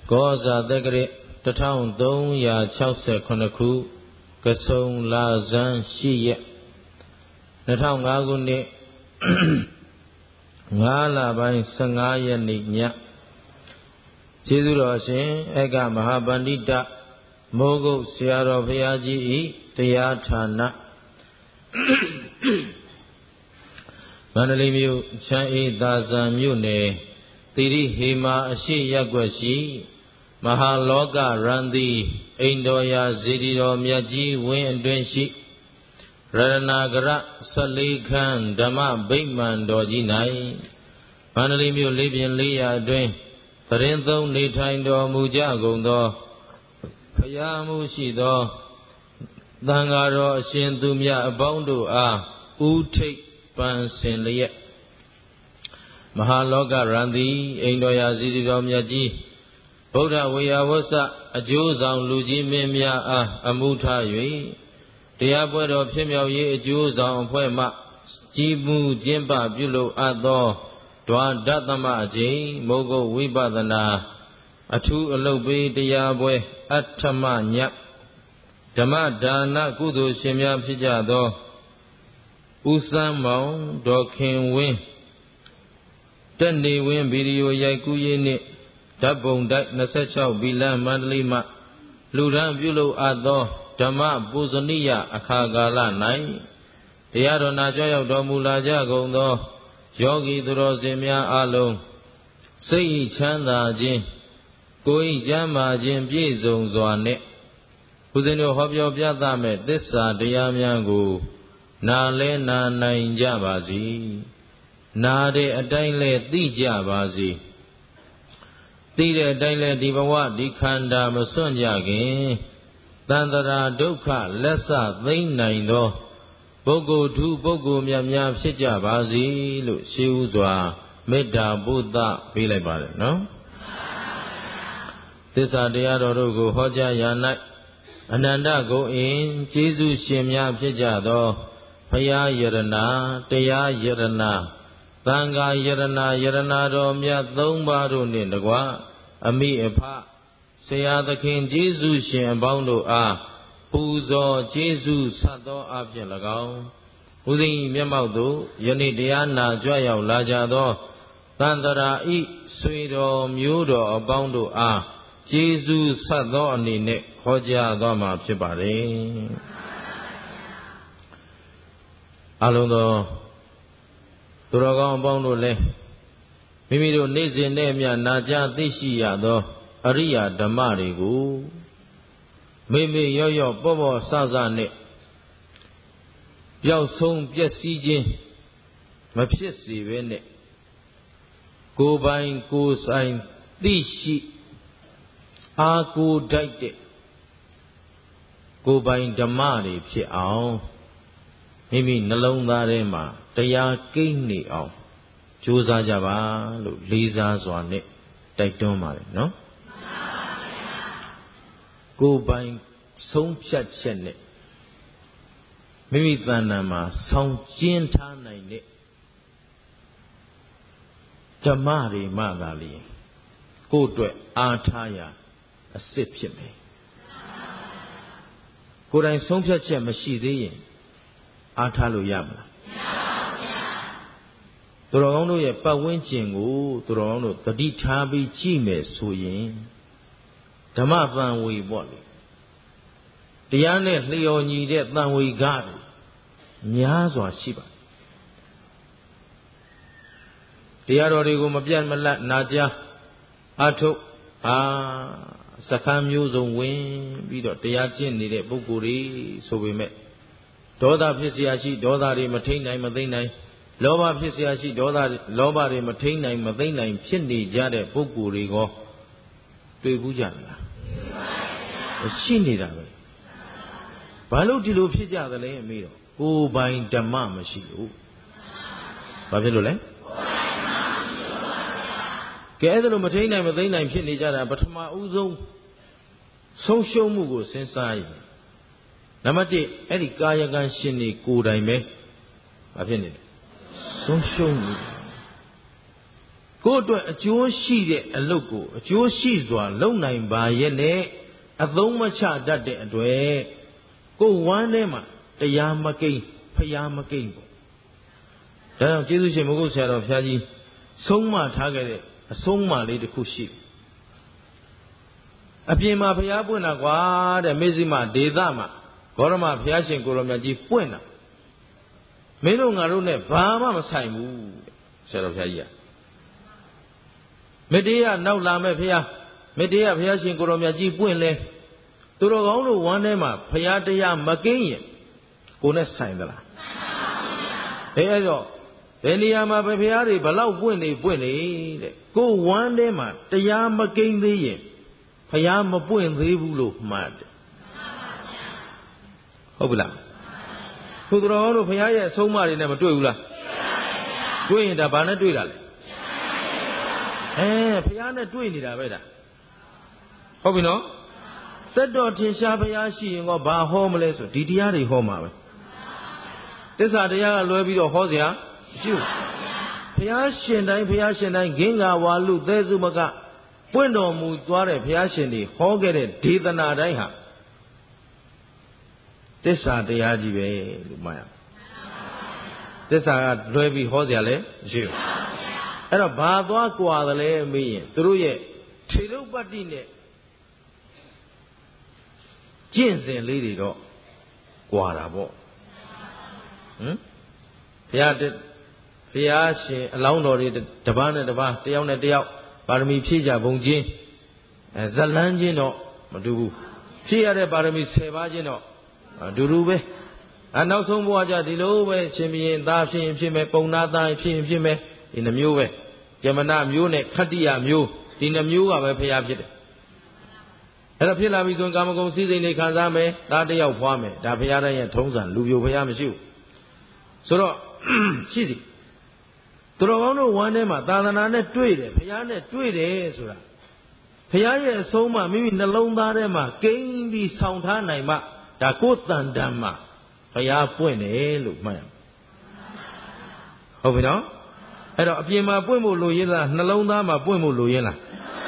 ကောဇာတက္ကရာ1369ခုကဆုံလဇန်း8ရက်2005ခုနှစ်5လပိုင်း15ရက်နေ့ညကျေးဇူးတော်ရှင်ဧကမဟာပန္တိတမိုးကုတ်ဆရာတော်ဘုရားကြီးဤတရားဌာနမန္တလေးမြို့ချမ်းအေးသာဇံမြို့နယ်သီရိဟေမာအရှိရပ်ကွက်ရှိမဟာလောကရန်သီအိန္ဒောယာဇေဒီတော်မြတ်ကြီးဝင်းအတွင်းရှိရတနာကရ14ခန်းဓမ္မဗိမာန်တော်ကြီး၌မန္တလေးမြို့လေးပြင်400အတွင်းသတင်းသုံးနေထိုင်တော်မူကြကုန်သောဖယားမှုရှိသောသံဃာတော်အရှင်သူမြတ်အပေါင်းတို့အားဥထိပ်ပန်းစင်လျက်မဟာလောကရန်သီအိန္ဒောယာဇေဒီတော်မြတ်ကြီးဗုဒ္ဓဝေယဝဆအကျိုးဆောင်လူကြီးမင်းများအားအမှုထား၍တရားပွဲတော်ဖြစ်မြောက်ရေးအကျိုးဆောင်အဖွဲ့မှကြီးမှုကျင်းပပြုလုပ်အပ်သောဒွါဒသမအကျိန်မိုးကုတ်ဝိပဿနာအထူးအလုပ်ပေးတရားပွဲအဋ္ဌမညဓမ္မဒါနကုသိုလ်ရှင်များဖြစ်ကြသောဦးစန်းမောင်ဒေါ်ခင်ဝင်းတက်နေဝင်းဗီဒီယိုရိုက်ကူးရေးနှင့်ဓာတ်ပုံတိုက်26ဘီလန်းမန္တလေးမှလူရန်ပြုလုပ်အပ်သောဓမ္မပူဇနိယအခါကာလ၌တရားတော်နာကြောရောက်တော်မူလာကြကုန်သောယောဂီသူတော်စင်များအားလုံးစိတ်ချမ်းသာခြင်းကိုယ်ကျမ်းမာခြင်းပြည့်စုံစွာနှင့်ဦးဇင်းတို့ဟောပြောပြသမဲ့သစ္စာတရားများကိုနာလဲနာနိုင်ကြပါစေနာတဲ့အတိုင်းလဲသိကြပါစေသိတဲ့အတိုင်းလဲဒီဘဝဒီခန္ဓာမစွန့်ကြခင်တန်တရာဒုက္ခလက်ဆသိမ့်နိုင်သောပုဂ္ဂိုလ်ထူးပုဂ္ဂိုလ်များဖြစ်ကြပါစေလို့ရှေးဥစွာမေတ္တာပုဒ်သပေးလိုက်ပါတယ်နော်သစ္စာတရားတော်တို့ကိုဟောကြားရာ၌အနန္တဂုဏ်အင်းကျေးဇူးရှင်များဖြစ်ကြသောဘုရားယရနာတရားယရနာသံဃာယရနာယရနာတော်မြတ်3ပါးတို့နှင့်တကွအမိအဖဆရာသခင်ကျေးဇူးရှင်အပေါင်းတို့အားပူဇော်ကျေးဇူးဆက်သောအဖြစ်၎င်းဦးဇင်းမျက်မှောက်သို့ယနေ့တရားနာကြွရောက်လာကြသောသန္တရာဤဆွေတော်မျိုးတော်အပေါင်းတို့အားကျေးဇူးဆက်သောအနေနဲ့ဟောကြားသွားမှာဖြစ်ပါတယ်အလုံးသောသူတော်ကောင်းအပေါင်းတို့လည်းမိမိတို့နေ့စဉ်နဲ့မျှနာကြားသိရှိရသောအရိယာဓမ္မတွေကိုမေမေရော့ရော့ပေါ့ပေါ့ဆဆနဲ့ပျောက်ဆုံးပျက်စီးခြင်းမဖြစ်စေဘဲနဲ့ကိုယ်ပိုင်ကိုယ်ဆိုင်သိရှိအာကိုတိုက်တဲ့ကိုယ်ပိုင်ဓမ္မတွေဖြစ်အောင်မိမိနှလုံးသားထဲမှာတရားကိန်းနေအောင်ကြိုးစားကြပါလို့လေးစားစွာနဲ့တိုက်တွန်းပါတယ်နော်ကိုယ်ပိုင်ဆုံးဖြတ်ချက်နဲ့မိမိတဏ္ဍာမှာဆောင်းကျင်းထားနိုင်တဲ့ဓမ္မတွေမှသာလျှင်ကိုယ်အတွက်အားထားရအစစ်ဖြစ်မယ်ကိုယ်တိုင်ဆုံးဖြတ်ချက်မရှိသေးရင်အားထားလို့ရမလားသူတော်ကောင်းတို့ရဲ့ပတ်ဝန်းကျင်ကိုသူတော်ကောင်းတို့သတိထားပြီးကြည့်မယ်ဆိုရင်ဓမ္မသံဝေပေါ့လေတရားနဲ့လျော်ညီတဲ့သံဝေကားတွေများစွာရှိပါတယ်တရားတော်တွေကိုမပြတ်မလတ်နာကြားအထုတ်စခန်းမျိုးစုံဝင်ပြီးတော့တရားကျင့်နေတဲ့ပုဂ္ဂိုလ်တွေဆိုပေမဲ့ဒေါသဖြစ်เสียရှိဒေါသတွေမထိန်နိုင်မသိမ့်နိုင်လောဘဖြစ်เสียရှိလောဘတွေမထိန်နိုင်မသိမ့်နိုင်ဖြစ်နေကြတဲ့ပုဂ္ဂိုလ်တွေကိုတွေ့ဘူးကြလားရှိနေတာပဲဘာလို့ဒီလိုဖြစ်ကြသလဲအမေတော့ကိုယ်ပိုင်ဓမ္မမရှိလို့ဘာဖြစ်လို့လဲကဲအဲ့ဒါလိုမထိန်နိုင်မသိမ့်နိုင်ဖြစ်နေကြတာပထမဦးဆုံးရှုံးမှုကိုစဉ်းစားရင်နံပါတ်1အဲ့ဒီကာယကံရှင်တွေကိုယ်တိုင်ပဲဘာဖြစ်နေလဲဆုံးရှုံးနေကိုယ့်အတွက်အကျိုးရှိတဲ့အလုပ်ကိုအကျိုးရှိစွာလုပ်နိုင်ပါရဲ့နဲ့အသုံးမချတတ်တဲ့အတွက်ကိုယ်ဝမ်းထဲမှာတရားမကိန်းဖျားမကိန်းပေါ့ဒါကြောင့်ကျေးဇူးရှင်မဂုတ်ဆရာတော်ဘုရားကြီးဆုံးမထားခဲ့တဲ့အဆုံးအမလေးတစ်ခုရှိအပြင်မှာဘုရားပွင့်တာကွာတဲ့မေဇိမဒေသမှာဂေါရမဘုရားရှင်ကိုရောမြတ်ကြီးပွင့်တာမင်းတို့ငါတို့နဲ့ဘာမှမဆိုင်ဘူးဆရာတော်ဘုရားကြီးကမတေးရနောက်လာမဲ့ဘုရားမတေးရဘုရားရှင်ကိုရောမြတ်ကြီးပွင့်လဲသူတော်ကောင်းတို့ဝမ်းထဲမှာဘုရားတရားမကင်းရင်ကိုနဲ့ဆိုင်သလားအဲ့တော့ဘယ်နေရာမှာဘယ်ဘုရားတွေဘလောက်ပွင့်နေတဲ့ကိုဝမ်းထဲမှာတရားမကင်းသေးရင်ဘုရားမပွင့်သေးဘူးလို့မှတ်တယ်ဟုတ်ပြီလားသူတော်ကောင်းတို့ဘုရားရဲ့အဆုံးအမတွေနဲ့မတွေ့ဘူးလားတွေ့ရင်ဒါဘာနဲ့တွေ့တာလဲဘုရားနဲ့တွေ့နေတာပဲဒါဟုတ်ပြီနော်သက်တော်ထင်ရှားဘုရားရှိရင်ကောဘာဟောမလဲဆိုဒီတရားတွေဟောမှာပဲသစ္စာတရားကလွဲပြီးတော့ဟောเสียမရှိဘူးဘုရားရှင်တိုင်းဂင်္ဂါဝါလူသဲစုမကပွင့်တော်မူသွားတဲ့ဘုရားရှင်တွေဟောခဲ့တဲ့ဒေသနာတိုင်းဟာသစ္စာတရားကြီးပဲလို့မှတ်ရသစ္စာကလွဲပြီးဟောเสียလဲမရှိဘူးအဲ့တော့ဘာသွားကြွာတယ်လဲမေးရင်သူတို့ရဲ့ထေရုပ္ပတ္တိနဲ့ကျင့်စဉ်လေးတွေတော့ကြွာတာပေါ့ဘုရားရှင်အလောင်းတော်တွေတပားနဲ့တပားတယောက်နဲ့တယောက်ပါရမီဖြည့်ကြဘုံချင်းဇလန်းချင်းတော့မတူဘူးဖြည့်ရတဲ့ပါရမီ10ပါးချင်းတော့အတူတူပဲနောက်ဆုံးဘဝကြဒီလိုပဲရှင်ဘုရင်သားဖြစ်ရင်ဖြစ်မယ်ပုံနာသားဖြစ်ရင်ဖြစ်မယ်ဒီနှမျိုးပဲပြမနာမျိုးနဲ့ခတ္တိယမျိုးဒီနှမျိုးကပဲဘုရားဖြစ်တယ်အဲ့တော့ဖြစ်လာပြီဆိုရင်ကာမဂုဏ်စည်းစိမ်တွေခံစားမယ်သားတယောက်ဖွားမယ်ဒါဘုရားတိုင်းရဲ့ထုံးစံလူပြိုဘုရားမရှိဘူးဆိုတော့ရှိစီသူတော်ကောင်းတို့ဝမ်းထဲမှာသာသနာနဲ့တွေ့တယ်ဘုရားနဲ့တွေ့တယ်ဆိုတာဘုရားရဲ့အဆုံးအမမိမိနှလုံးသားထဲမှာကိန်းပြီးဆောင်ထားနိုင်မှဒါကိုယ်တန်တမ်းမှာဘုရားပွင့်တယ်လို့မှတ်ရဟုတ်ပြီနော်အဲ့တော့အပြင်မှာပွင့်ဖို့လိုရင်းလားနှလုံးသားမှာပွင့်ဖို့လိုရင်းလား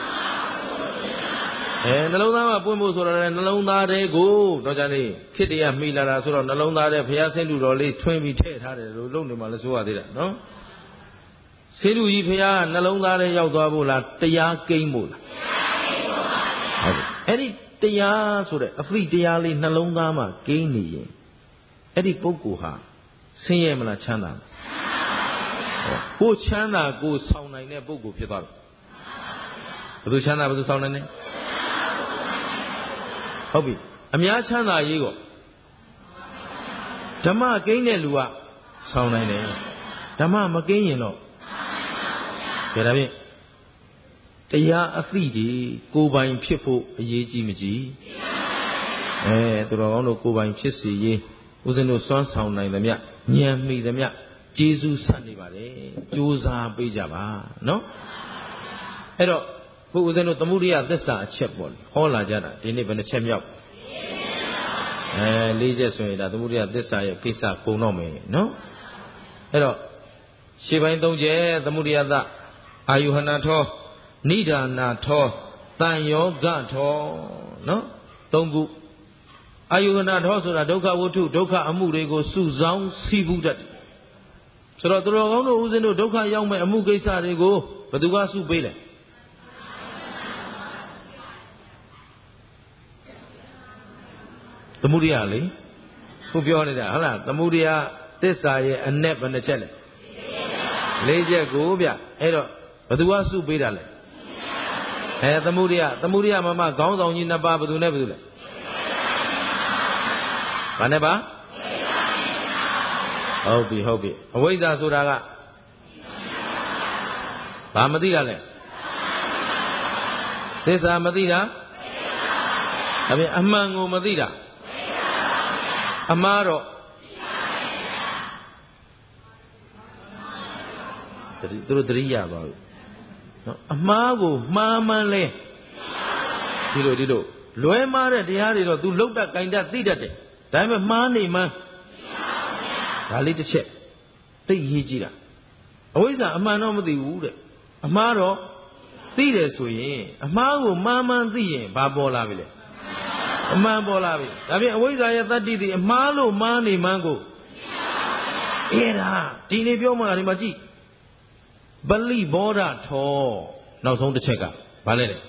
နှလုံးသားမှာပွင့်ဖို့ဆိုတော့နှလုံးသားတွေကိုတော့ကြလေခစ်တရမိလာတာဆိုတော့နှလုံးသားထဲဘုရားဆင်းလူတော်လေးထွင်းပြီးထည့်ထားတယ်လို့လုံနေမှလည်းဆိုရသေးတာနော်ဆင်းလူကြီးဘုရားနှလုံးသားထဲရောက်သွားဖို့လားတရားကိန်းဖို့လားဟုတ်အဲ့ဒီတရားဆိုတဲ့အဖိတရားလေးနှလုံးသားမှာကိန်းနေရင်အဲ့ဒီပုဂ္ဂိုလ်ဟာဆင်းရဲမလားချမ်းသာမလားကိုချမ်းသာကိုဆောင်နိုင်တဲ့ပုဂ္ဂိုလ်ဖြစ်သွားတယ်ဘယ်သူချမ်းသာဘယ်သူဆောင်နိုင်လဲဟုတ်ပြီအများချမ်းသာရေးကိုဓမ္မကိန်းတဲ့လူကဆောင်နိုင်တယ်ဓမ္မမကိန်းရင်တော့ဒါဖြင့်တရားအသိတွေကိုယ်ပိုင်ဖြစ်ဖို့အရေးကြီးမကြီးသူတော်ကောင်းတို့ကိုယ်ပိုင်ဖြစ်စီရေးဦးဇင်းတို့စွမ်းဆောင်နိုင်သမျှဉာဏ်မိသမျှကျေးဇူးဆက်နေပါတယ်ကြိုးစားပေးကြပါနော်အဲ့တော့ခုဦးဇင်းတို့သမုဒိယသစ္စာအချက်ပေါ့လေဟောလာကြတာဒီနေ့ဘယ်နှချက်မြောက်၄ချက်ဆိုရင်ဒါသမုဒိယသစ္စာရဲ့ကိစ္စကုန်တော့မယ်နော်အဲ့တော့ရှေ့ပိုင်း၃ချက်သမုဒိယသအာယုဟနာထောနိဒာနာထောတန်ယောဂထောနော်၃ခုအာယုဟနာထောဆိုတာဒုက္ခဝတ္ထုဒုက္ခအမှုတွေကိုစုဆောင်းစီးပူးတတ်တယ်ဆိုတော့သူတော်ကောင်းတို့ဦးဇင်းတို့ဒုက္ခရောက်မဲ့အမှုကိစ္စတွေကိုဘယ်သူကစုပေးလဲသမုဒိယလေခုပြောနေတာဟုတ်လားသမုဒိယသစ္စာရဲ့အ내ဘယ်နှချက်လဲ၄ချက်ကိုဗျအဲ့တော့ဘယ်သူကစုပေးတာလဲသမုဒိယမမခေါင်းဆောင်ကြီးနှစ်ပါးဘယ်သူနဲ့ဘယ်သူလဲဘာနဲ့ပါဟုတ်ပြီအဝိဇ္ဇာဆိုတာကဘာမသိတာလဲသစ္စာမသိတာဒါဖြင့်အမှန်ကိုမသိတာအမှားတော့သူတို့တတိယပါဘူးနော်အမှားကိုမှားမှန်းလဲဒီလိုလွဲမှားတဲ့တရားတွေတော့ तू လောက်တတ်ကြင်တတ်သိတတ်တယ်ဒါပေမဲ့မှားနေမှန်းဒါလေးတစ်ချက်သိရေးကြည့်တာအဝိဇ္ဇာအမှန်တော့မသိဘူးတဲ့အအမှားတော့သိတယ်ဆိုရင်အမှားကိုမှန်သိရင်ဘာပေါ်လာပြီလဲအမှန်ပေါ်လာပြီဒါဖြင့်အဝိဇ္ဇာရဲ့တတ္တိသည်အမှားလို့မှားနေမှန်းကိုအဲ့ဒါဒီနေ့ပြောမှဒီမှာကြည့်ပလိဘောဓထောနောက်ဆုံးတစ်ချက်ကဘာလဲတဲ့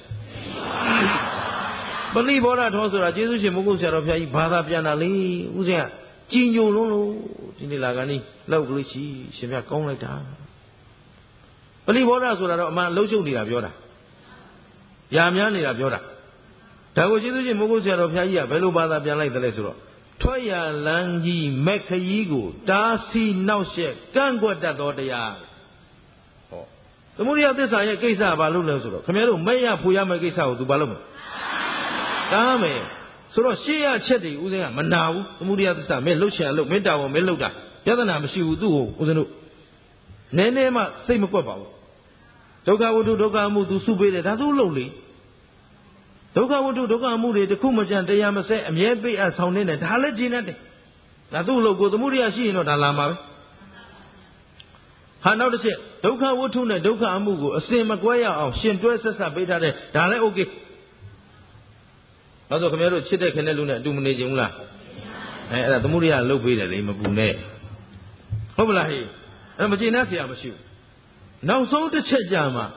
ပလိဘောဓထောဆိုတာကျေးဇူးရှင်မုဂ္ဂုဆရာတော်ဘုရားကြီးဘာသာပြန်တာလေဦးဇင်းကကြည်ညိုလုံးလို့ဒီနေ့လာကနေလောက်ကလေးရှိရှင်ပြကောင်းလိုက်တာပလိဘောဓဆိုတာတော့အမှန်လှုပ်ရှုပ်နေတာပြောတာရာများနေတာပြောတာဒါကိုကျေးဇူးရှင်မုဂ္ဂုဆရာတော်ဘုရားကြီးကဘယ်လိုဘာသာပြန်လိုက်တယ်လဲဆိုတော့ထွက်ရလန်းကြီးမက်ခရီးကိုတားဆီးနှောက်ယှက်ကန့်ကွက်တတ်သောတရားဟောသမုဒိယသစ္စာရဲ့ကိစ္စကဘာလို့လဲဆိုတော့ခင်ဗျားတို့မဲ့ရဖူရမယ့်ကိစ္စကိုသူဘာလုပ်မလဲတားမယ်ဆိုတော့ရှေ့ရချက်တွေဦးဇင်းကမနာဘူးသမုဒိယသစ္စာမင်းလှုပ်ချင်လှုပ်မေတ္တာပေါ်မင်းလှုပ်တာပြဿနာမရှိဘူးသူ့ကိုဦးဇင်းတို့နည်းနည်းမှစိတ်မကွက်ပါဘူးဒုက္ခဝတ္ထုဒုက္ခမှုသူစုပေးတယ်ဒါသူ့လှုပ်လေဒုက္ခဝတ္ထုဒုက္ခမှုတွေတခုမကြံတရားမစဲအမြဲပိတ်အပ်ဆောင်နေတယ်ဒါလည်းကျင်တတ်တယ်ဒါသူ့လှုပ်ကိုသမုဒိယရှိရင်တော့ဒါလာမှာပဲဟာနောက်တစ်ချက်ဒုက္ခဝတ္ထုနဲ့ဒုက္ခအမှုကိုအစင်မကွဲရအောင်ရှင်တွဲဆက်ဆက်ပေးထားတယ်ဒါလည်း okay နောက်ဆိုခင်ဗျားတို့ချစ်တဲ့ခင်တဲ့လူနဲ့အတူမနေကြဘူးလားအဲ့ဒါသမုဒိယလှုပ်ပေးတယ်လေမပူနဲ့ဟုတ်ပလားဟေ့အဲ့မကျင်တတ်เสียမရှိဘူးနောက်ဆုံးတစ်ချက်ကြာမှာ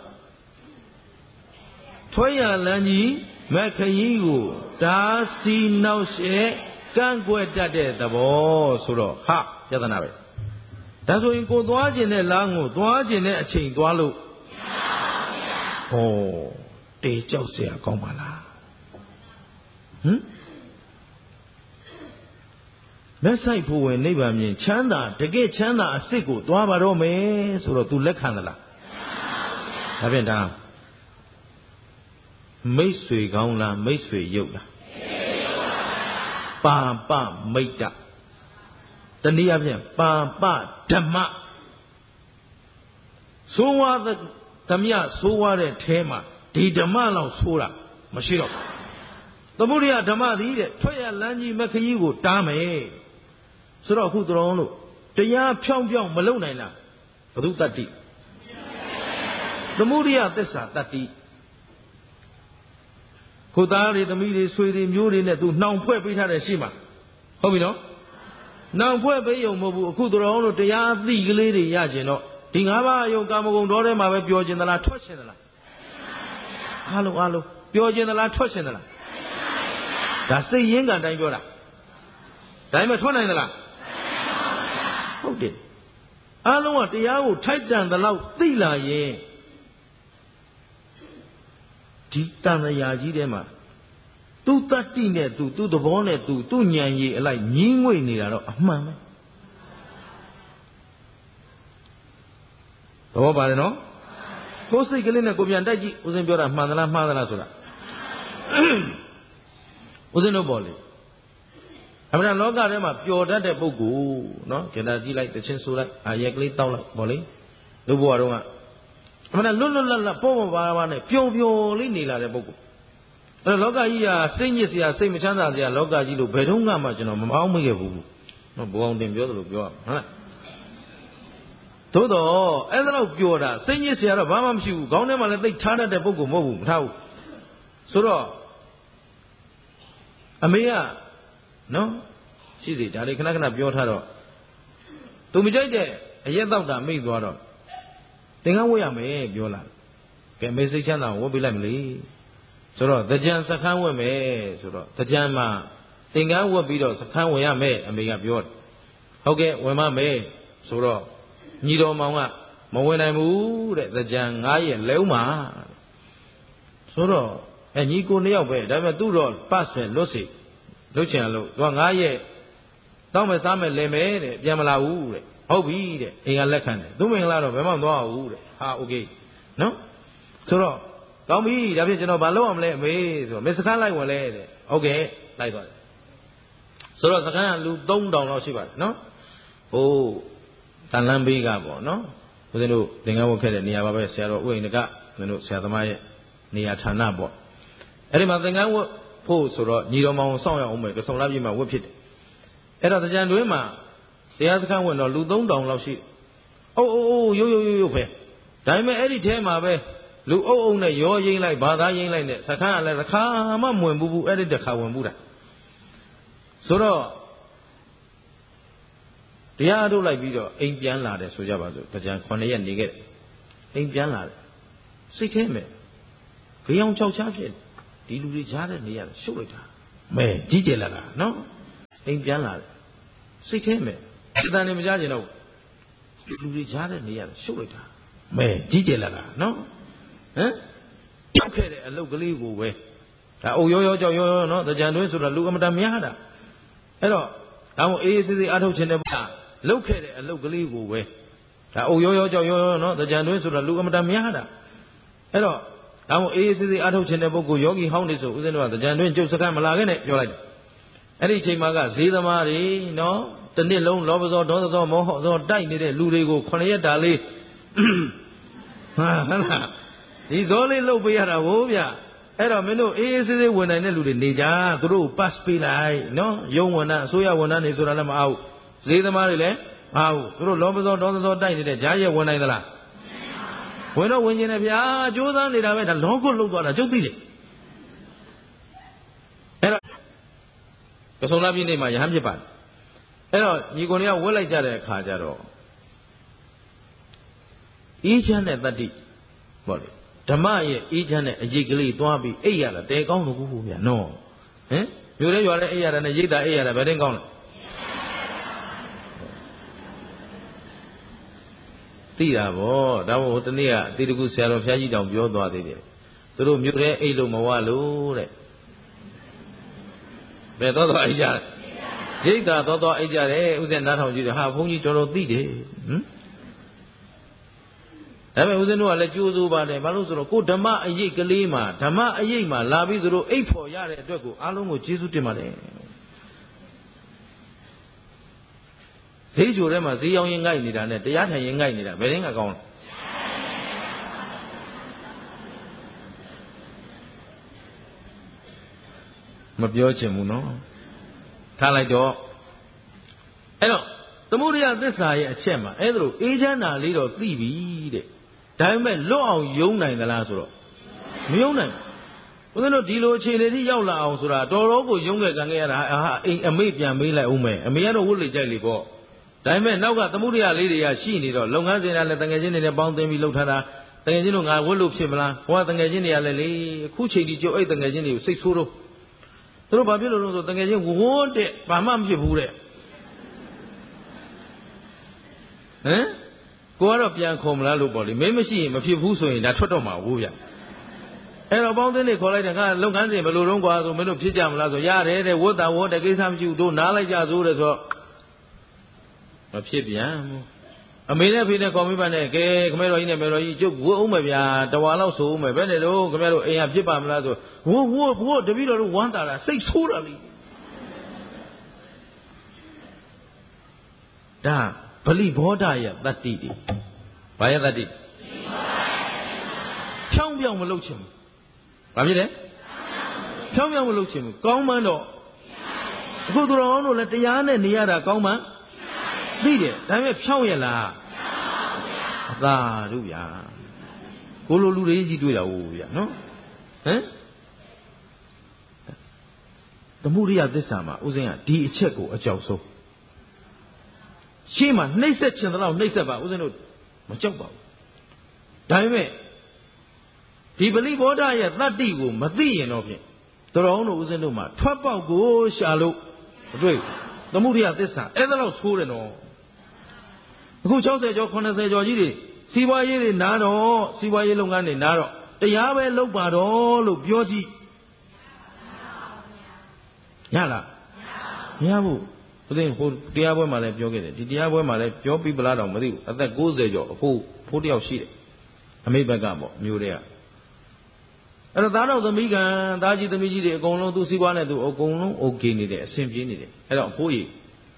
ထွေးရလန်းကြီးမက်ခရီးကိုတားဆီးနှောက်ယှက်ကန့်ကွက်တတ်တဲ့သဘောဆိုတော့ဟာပြဿနာပဲဒါဆိုရင်ကိုသွားခြင်းနဲ့လမ်းကိုသွားခြင်းနဲ့အချိန်သွားလို့ဟောတေကြောက်เสียကောင်းပါလားလက်ဆိုင်ဖို့ဝင်နိဗ္ဗာန်မြင်ချမ်းသာတကယ်ချမ်းသာအစစ်ကိုသွားပါတော့မယ်ဆိုတော့ तू လက်ခံသလားဒါဖြင့်ဒါမိတ်ဆွေကောင်းလားမိတ်ဆွေရုပ်လားပါပမိတ်တတနည်းအားဖြင့်ပါပဓမ္မဆိုးဝါးသမျှဆိုးဝါးတဲ့ထဲမှာဒီဓမ္မလောက်ဆိုးတာမရှိတော့သမုဒိယဓမ္မသည်တဲ့ထွက်ရလန်းကြီးမခရီးကိုတားမယ်ဆိုတော့အခုတော်လို့တရားဖြောင်းဖြောင်းမလုံနိုင်လားဘုသူတတ္တိသမုဒိယသစ္စာတတ္တိခုသားတွေသမီးတွေဆွေတွေမျိုးတွေနဲ့သူနှောင်ဖွဲ့ပေးထားတယ်ရှိမှာဟုတ်ပြီနော်နှောင်ဖွဲ့ပေးရုံမဟုတ်ဘူးအခုတော်လို့တရားအသိကလေးတွေရကျင်တော့ဒီ၅ပါးအယုံကာမဂုဏ်တော်ထဲမှာပဲပျော်ကျင်သလားထွက်ကျင်သလားအားလုံးပျော်ကျင်သလားထွက်ကျင်သလားဒါစိတ်ရင်းကန်တိုင်းပြောတာဒါမှမထွက်နိုင်သလားဟုတ်တယ်အားလုံးကတရားကိုထိုက်တန်သလောက်သိလာရင်ဒီတန်ရာကြီးထဲမှာသူတတ္တိနဲ့သူသဘောနဲ့သူဉာဏ်ရည်အလိုက်ညီးငွေ့နေတာတော့အမှန်ပဲသဘောပါတယ်နော်ကိုယ်စိတ်ကလေးနဲ့ကိုပြန်တိုက်ကြည့်ဦးဇင်းပြောတာမှန်သလားမှားသလားဆိုတာဦးဇင်းတို့ပေါ်လေအမှန်လောကထဲမှာပျော်တတ်တဲ့ပုဂ္ဂိုလ်နော်ကြတာကြည့်လိုက်တချင်းဆိုလိုက်အာရက်ကလေးတောက်လိုက်ပေါ်လေလူဘဝတုန်းကအမှန်လွတ်လွတ်လပ်လပ်ပေါ့ပေါ့ပါပါနဲ့ပျော်ပျော်လေးနေလာတဲ့ပုဂ္ဂိုလ်အဲ့တော့လောကကြီးဟာစိတ်ညစ်စရာစိတ်မချမ်းသာစရာလောကကြီးလို့ဘယ်တော့မှကျွန်တော်မမောင်းမိခဲ့ဘူးနော်ဘုအောင်တင်ပြောသလိုပြောရမှာဟုတ်လားသို့တော့အဲ့ဒါတော့ပြောတာစိတ်ညစ်စရာတော့ဘာမှမရှိဘူးခေါင်းထဲမှာလည်းသိထားတတ်တဲ့ပုဂ္ဂိုလ်မဟုတ်ဘူးမထားဘူးဆိုတော့အမေကနော်ရှိစီဒါလေးခဏခဏပြောထားတော့သူမကြိုက်တဲ့အရက်တော့တာမိတ်သွားတော့သင်္ကန်းဝတ်ရမယ်ပြောလာကဲမေစိတ်ချမ်းသာဝတ်ပေးလိုက်မလေဆိုတော့တကြံစခန်းဝတ်မယ်ဆိုတော့တကြံမှာသင်္ကန်းဝတ်ပြီးတော့စခန်းဝင်ရမယ်အမေကပြောတယ်ဟုတ်ကဲ့ဝင်ပါမယ်ဆိုတော့ညီတော်မောင်ကမဝင်နိုင်ဘူးတဲ့တကြံ9ရက်လဲဦးမှာဆိုတော့ညီကို2ယောက်ပဲဒါပေမဲ့သူ့တော့ pass ပဲလွတ်စီလွတ်ချင်လို့သူက9ရက်တောင်းမယ်စားမယ်လဲမယ်တဲ့ပြန်မလာဘူးတဲ့ဟုတ်ပြီတဲ့အိမ်ကလက်ခံတယ်သူမင်္ဂလာတော့ဘယ်မှမသွားဘူးတဲ့ဟာโอเคနော်ဆိုတော့ကောင်းပြီဒါဖြင့်ကျွန်တော်ဘာလုပ်ရမလဲအမေဆိုတော့မေစခန်းလိုက်ဝင်လဲတဲ့ဟုတ်ကဲ့လိုက်သွားတယ်ဆိုတော့စခန်းကလူ3000လောက်ရှိပါတယ်နော်ဟိုတန်လန်းဘေးကပေါ့နော်ဦးဇင်းတို့သင်္ကန်းဝတ်ခဲ့တဲ့နေရာပါပဲဆရာတော်ဥိန္ဒကဦးဇင်းတို့ဆရာသမားရဲ့နေရာဌာနပေါ့အဲ့ဒီမှာသင်္ကန်းဝတ်ဖို့ဆိုတော့ညီတော်မောင်စောင့်ရအောင်မယ်ကစုံလာပြည့်မှာဝတ်ဖြစ်တယ်အဲ့တော့တကြံတွင်မှာတရားစခန်းဝင်တော့လူ3000လောက်ရှိအိုးရုပ်ပဲဒါပေမဲ့အဲ့ဒီထဲမှာပဲလူအုပ်အုပ်နဲ့ရောရင်းလိုက်ဘာသာရင်းလိုက်နဲ့စခန်းကလည်းတစ်ခါမှမဝင်ဘူးအဲ့ဒီတစ်ခါဝင်ဘူးတာဆိုတော့တရားထုတ်လိုက်ပြီးတော့အိမ်ပြန်လာတယ်ဆိုကြပါစို့ကြံ9ရက်နေခဲ့အိမ်ပြန်လာတယ်စိတ်ထဲမဲ့ကြောင်ချောက်ချားဖြစ်ဒီလူတွေကြားတဲ့နေရာရှုပ်လိုက်တာမဲကြီးကျယ်လာတာနော်အိမ်ပြန်လာတယ်စိတ်ထဲမဲ့အတန်နေမကြားကျင်တော့လူတွေကြားတဲ့နေရာရှုပ်လိုက်တာမဲကြီးကျယ်လာတာနော်ဟမ်ရောက်ခဲ့တဲ့အလုတ်ကလေးကိုပဲဒါအုပ်ရောကြောက်ရောနော်ကြံတွင်းဆိုတာလူအမတန်များတာအဲ့တော့ဒါမို့အေးအေးဆေးဆေးအားထုတ်ခြင်းနဲ့လုတ်ခဲ့တဲ့အလုတ်ကလေးကိုပဲဒါအုပ်ရောကြောက်ရောနော်ကြံတွင်းဆိုတာလူအမတန်များတာအဲ့တော့ဒါမို့အေးအေးဆေးဆေးအားထုတ်ခြင်းတဲ့ပုဂ္ဂိုလ်ယောဂီဟောင်းနေဆိုဦးဇင်းတို့ကကြံတွင်းကျုပ်စကားမလာခဲ့နဲ့ပြောလိုက်တယ်အဲ့ဒီအချိန်မှာကဈေးသမားတွေနော်တစ်နှစ်လုံးလောဘဇောဒေါသဇောမောဟဇောတိုက်နေတဲ့လူတွေကို9ရက်တာလေးဟာဟမ်လားဒီဇောလေးလှုပ်ပေးရတာဟိုဗျအဲ့တော့မင်းတို့အေးအေးဆေးဆေးဝင်နိုင်တဲ့လူတွေနေကြသူတို့ pass ပေးလိုက်နော်ယုံဝန်ထမ်းအစိုးရဝန်ထမ်းတွေဆိုတာလည်းမအားဘူးဈေးသမားတွေလည်းမအားဘူးသူတို့လောဘဇောဒေါသဇောတိုက်နေတဲ့ဂျားရဲ့ဝင်နိုင်သလားဝင်တော့ဝင်ခြင်းနဲ့ဗျာကြိုးစားနေတာပဲဒါလောကုတ်လှုပ်သွားတာကျုပ်သိတယ်အဲ့တော့ပစုံလာပြည့်နေ့မှာယဟန်ဖြစ်ပါတယ်အဲ့တော့ညီကိုတွေကဝတ်လိုက်ကြတဲ့အခါကျတော့အေးချမ်းတဲ့တတ္တိပေါ့လေဓမ္မရဲ့အေးချမ်းတဲ့အရေးကလေးသွားပြီးအိပ်ရတာတဲကောင်းလို့ဘူးဗျာနော်ဟင်မြို့ထဲရွာထဲအိပ်ရတာနဲ့ရိတ်တာအိပ်ရတာဘယ်တင်းကောင်းလဲသိတာဗောဒါမို့တနေ့ကအတိတကုဆရာတော်ဘုရားကြီးတောင်ပြောသွားသေးတယ်သူတို့မြို့ထဲအိပ်လို့မဝလို့တဲ့ဘယ်တော့အိပ်ကြရိတ်တာတော့အိပ်ကြတယ်ဥစ္စာနားထောင်ကြည့်တယ်ဟာဘုန်းကြီးတော်တော်သိတယ်ဟမ်ဒါပေမဲ့ဦးဇင်းတို့ကလည်းကြိုးစိုးပါတယ်ဘာလို့ဆိုတော့ကိုဓမ္မအရေးကလေးမှာဓမ္မအရေးမှာလာပြီးသူတို့အိပ်ဖို့ရတဲ့အတွက်ကိုအားလုံးကိုကျေးဇူးတင်ပါတယ်ဈေးချိုထဲမှာဈေးရောင်းရင်ငိုက်နေတာနဲ့တရားထိုင်ရင်ငိုက်နေတာဘယ်ရင်ကကောင်းလဲမပြောချင်ဘူးနော်ထားလိုက်တော့အဲ့တော့သမုဒယသစ္စာရဲ့အချက်မှာအဲ့ဒါလိုအေးချမ်းတာလေးတော့သိပြီတဲ့ဒါပေမဲ့လွတ်အောင်ယုံနိုင်သလားဆိုတော့မယုံနိုင်ဘူးဦးဇင်းတို့ဒီလိုအခြေအနေထိရောက်လာအောင်ဆိုတာတော်တော်ကိုယုံခဲ့ကံခဲ့ရတာဟာအိမ်အမေပြန်မေးလိုက်ဦးမယ်အမေကတော့ဝတ်လေကြိုက်လေပေါ့ဒါပေမဲ့နောက်ကသမုဒယလေးတွေကရှိနေတော့လုပ်ငန်းစဉ်ကလည်းတငယ်ချင်းတွေနဲ့ပေါင်းသိမ်းပြီးလှုပ်ထားတာတငယ်ချင်းတို့ငါဝတ်လို့ဖြစ်မလားဟိုကတငယ်ချင်းတွေကလည်းလေအခုချိန်ဒီကျုပ်အဲ့တငယ်ချင်းတွေကိုစိတ်ဆိုးတော့သူတို့ဘာဖြစ်လို့လဲဆိုတငယ်ချင်းဝန်းတဲ့ဘာမှမဖြစ်ဘူးတဲ့ဟမ်ကိုကတော့ပြန်ခေါ်မလားလို့ပေါ့လေမင်းမရှိရင်မဖြစ်ဘူးဆိုရင်ဒါထွက်တော့မှာဘူးဗျအဲ့တော့ပေါင်းသိန်းတွေခေါ်လိုက်တယ်ငါလုပ်ငန်းစဉ်ဘယ်လိုတော့ကွာဆိုမင်းတို့ဖြစ်ကြမလားဆိုရတယ်တဲ့ဝတ်တာဝတ်တဲ့ကိစ္စမရှိဘူးတို့နားလိုက်ကြစိုးတယ်ဆိုတော့မဖြစ်ပြန်ဘူးအမေနဲ့ဖေနဲ့ခေါ်မိပါနဲ့ကဲခမဲတော်ကြီးနဲ့မေတော်ကြီးကျုပ်ဝတ်အောင်မယ်ဗျာတဝါလောက်ဆိုအောင်မယ်ဘယ်နဲ့တော့ခမဲတို့အိမ်ကဖြစ်ပါမလားဆိုဝတ်တပည့်တော်တို့ဝမ်းတာတာစိတ်ဆိုးတာလေဒါဗလိဘောဓရဲ့တတ္တိတွေဘာရဲ့တတ္တိဖြောင်းပြောင်းမလုပ်ချင်ဘူးဘာဖြစ်လဲဖြောင်းပြောင်းမလုပ်ချင်ဘူးကောင်းမှန်းတော့အခုသူတော်တို့လည်းတရားနဲ့နေရတာကောင်းမှန်းသိတယ်ဒါပေမဲ့ဖြောင်းရလားအသာတို့ဗျာကိုလိုလူတွေကြီးတွေ့တာဟုတ်ဗျာနော်ဟမ်သမုဒိယသစ္စာမှာဥစဉ်ကဒီအချက်ကိုအကြောက်ဆုံးရှေ့မှာနှိမ့်ဆက်ခြင်းတော့နှိမ့်ဆက်ပါဥစဉ်တို့မကြောက်ပါဘူးဒါပေမဲ့ဒီပလိဘောဓရဲ့တတ္တိကိုမသိရင်တော့ဖြင့်တော်တို့ဥစဉ်တို့မှာထွက်ပေါက်ကိုရှာလို့မတွေ့သမုဒိယသစ္စာအဲ့ဒါတော့ဆိုးတယ်နော်အခု60ကျော်80ကျော်ကြီးတွေစီးပွားရေးတွေနားတော့စီးပွားရေးလုပ်ငန်းတွေနားတော့တရားပဲလုပ်ပါတော့လို့ပြောကြည့်ရလားမရဘူးဦးဇင်းဟိုတရားပွဲမှာလည်းပြောခဲ့တယ်ဒီတရားပွဲမှာလည်းပြောပြီးပလားတော့မသိဘူးအသက်60ကျော်အခုဖိုးတယောက်ရှိတယ်အမိဘက်ကပေါ့မျိုးတွေကအဲ့တော့သားတော်သမီးကသားကြီးသမီးကြီးတွေအကုန်လုံးသူစီးပွားနဲ့သူအကုန်လုံးโอเคနေတယ်အဆင်ပြေနေတယ်အဲ့တော့အဖိုးကြီး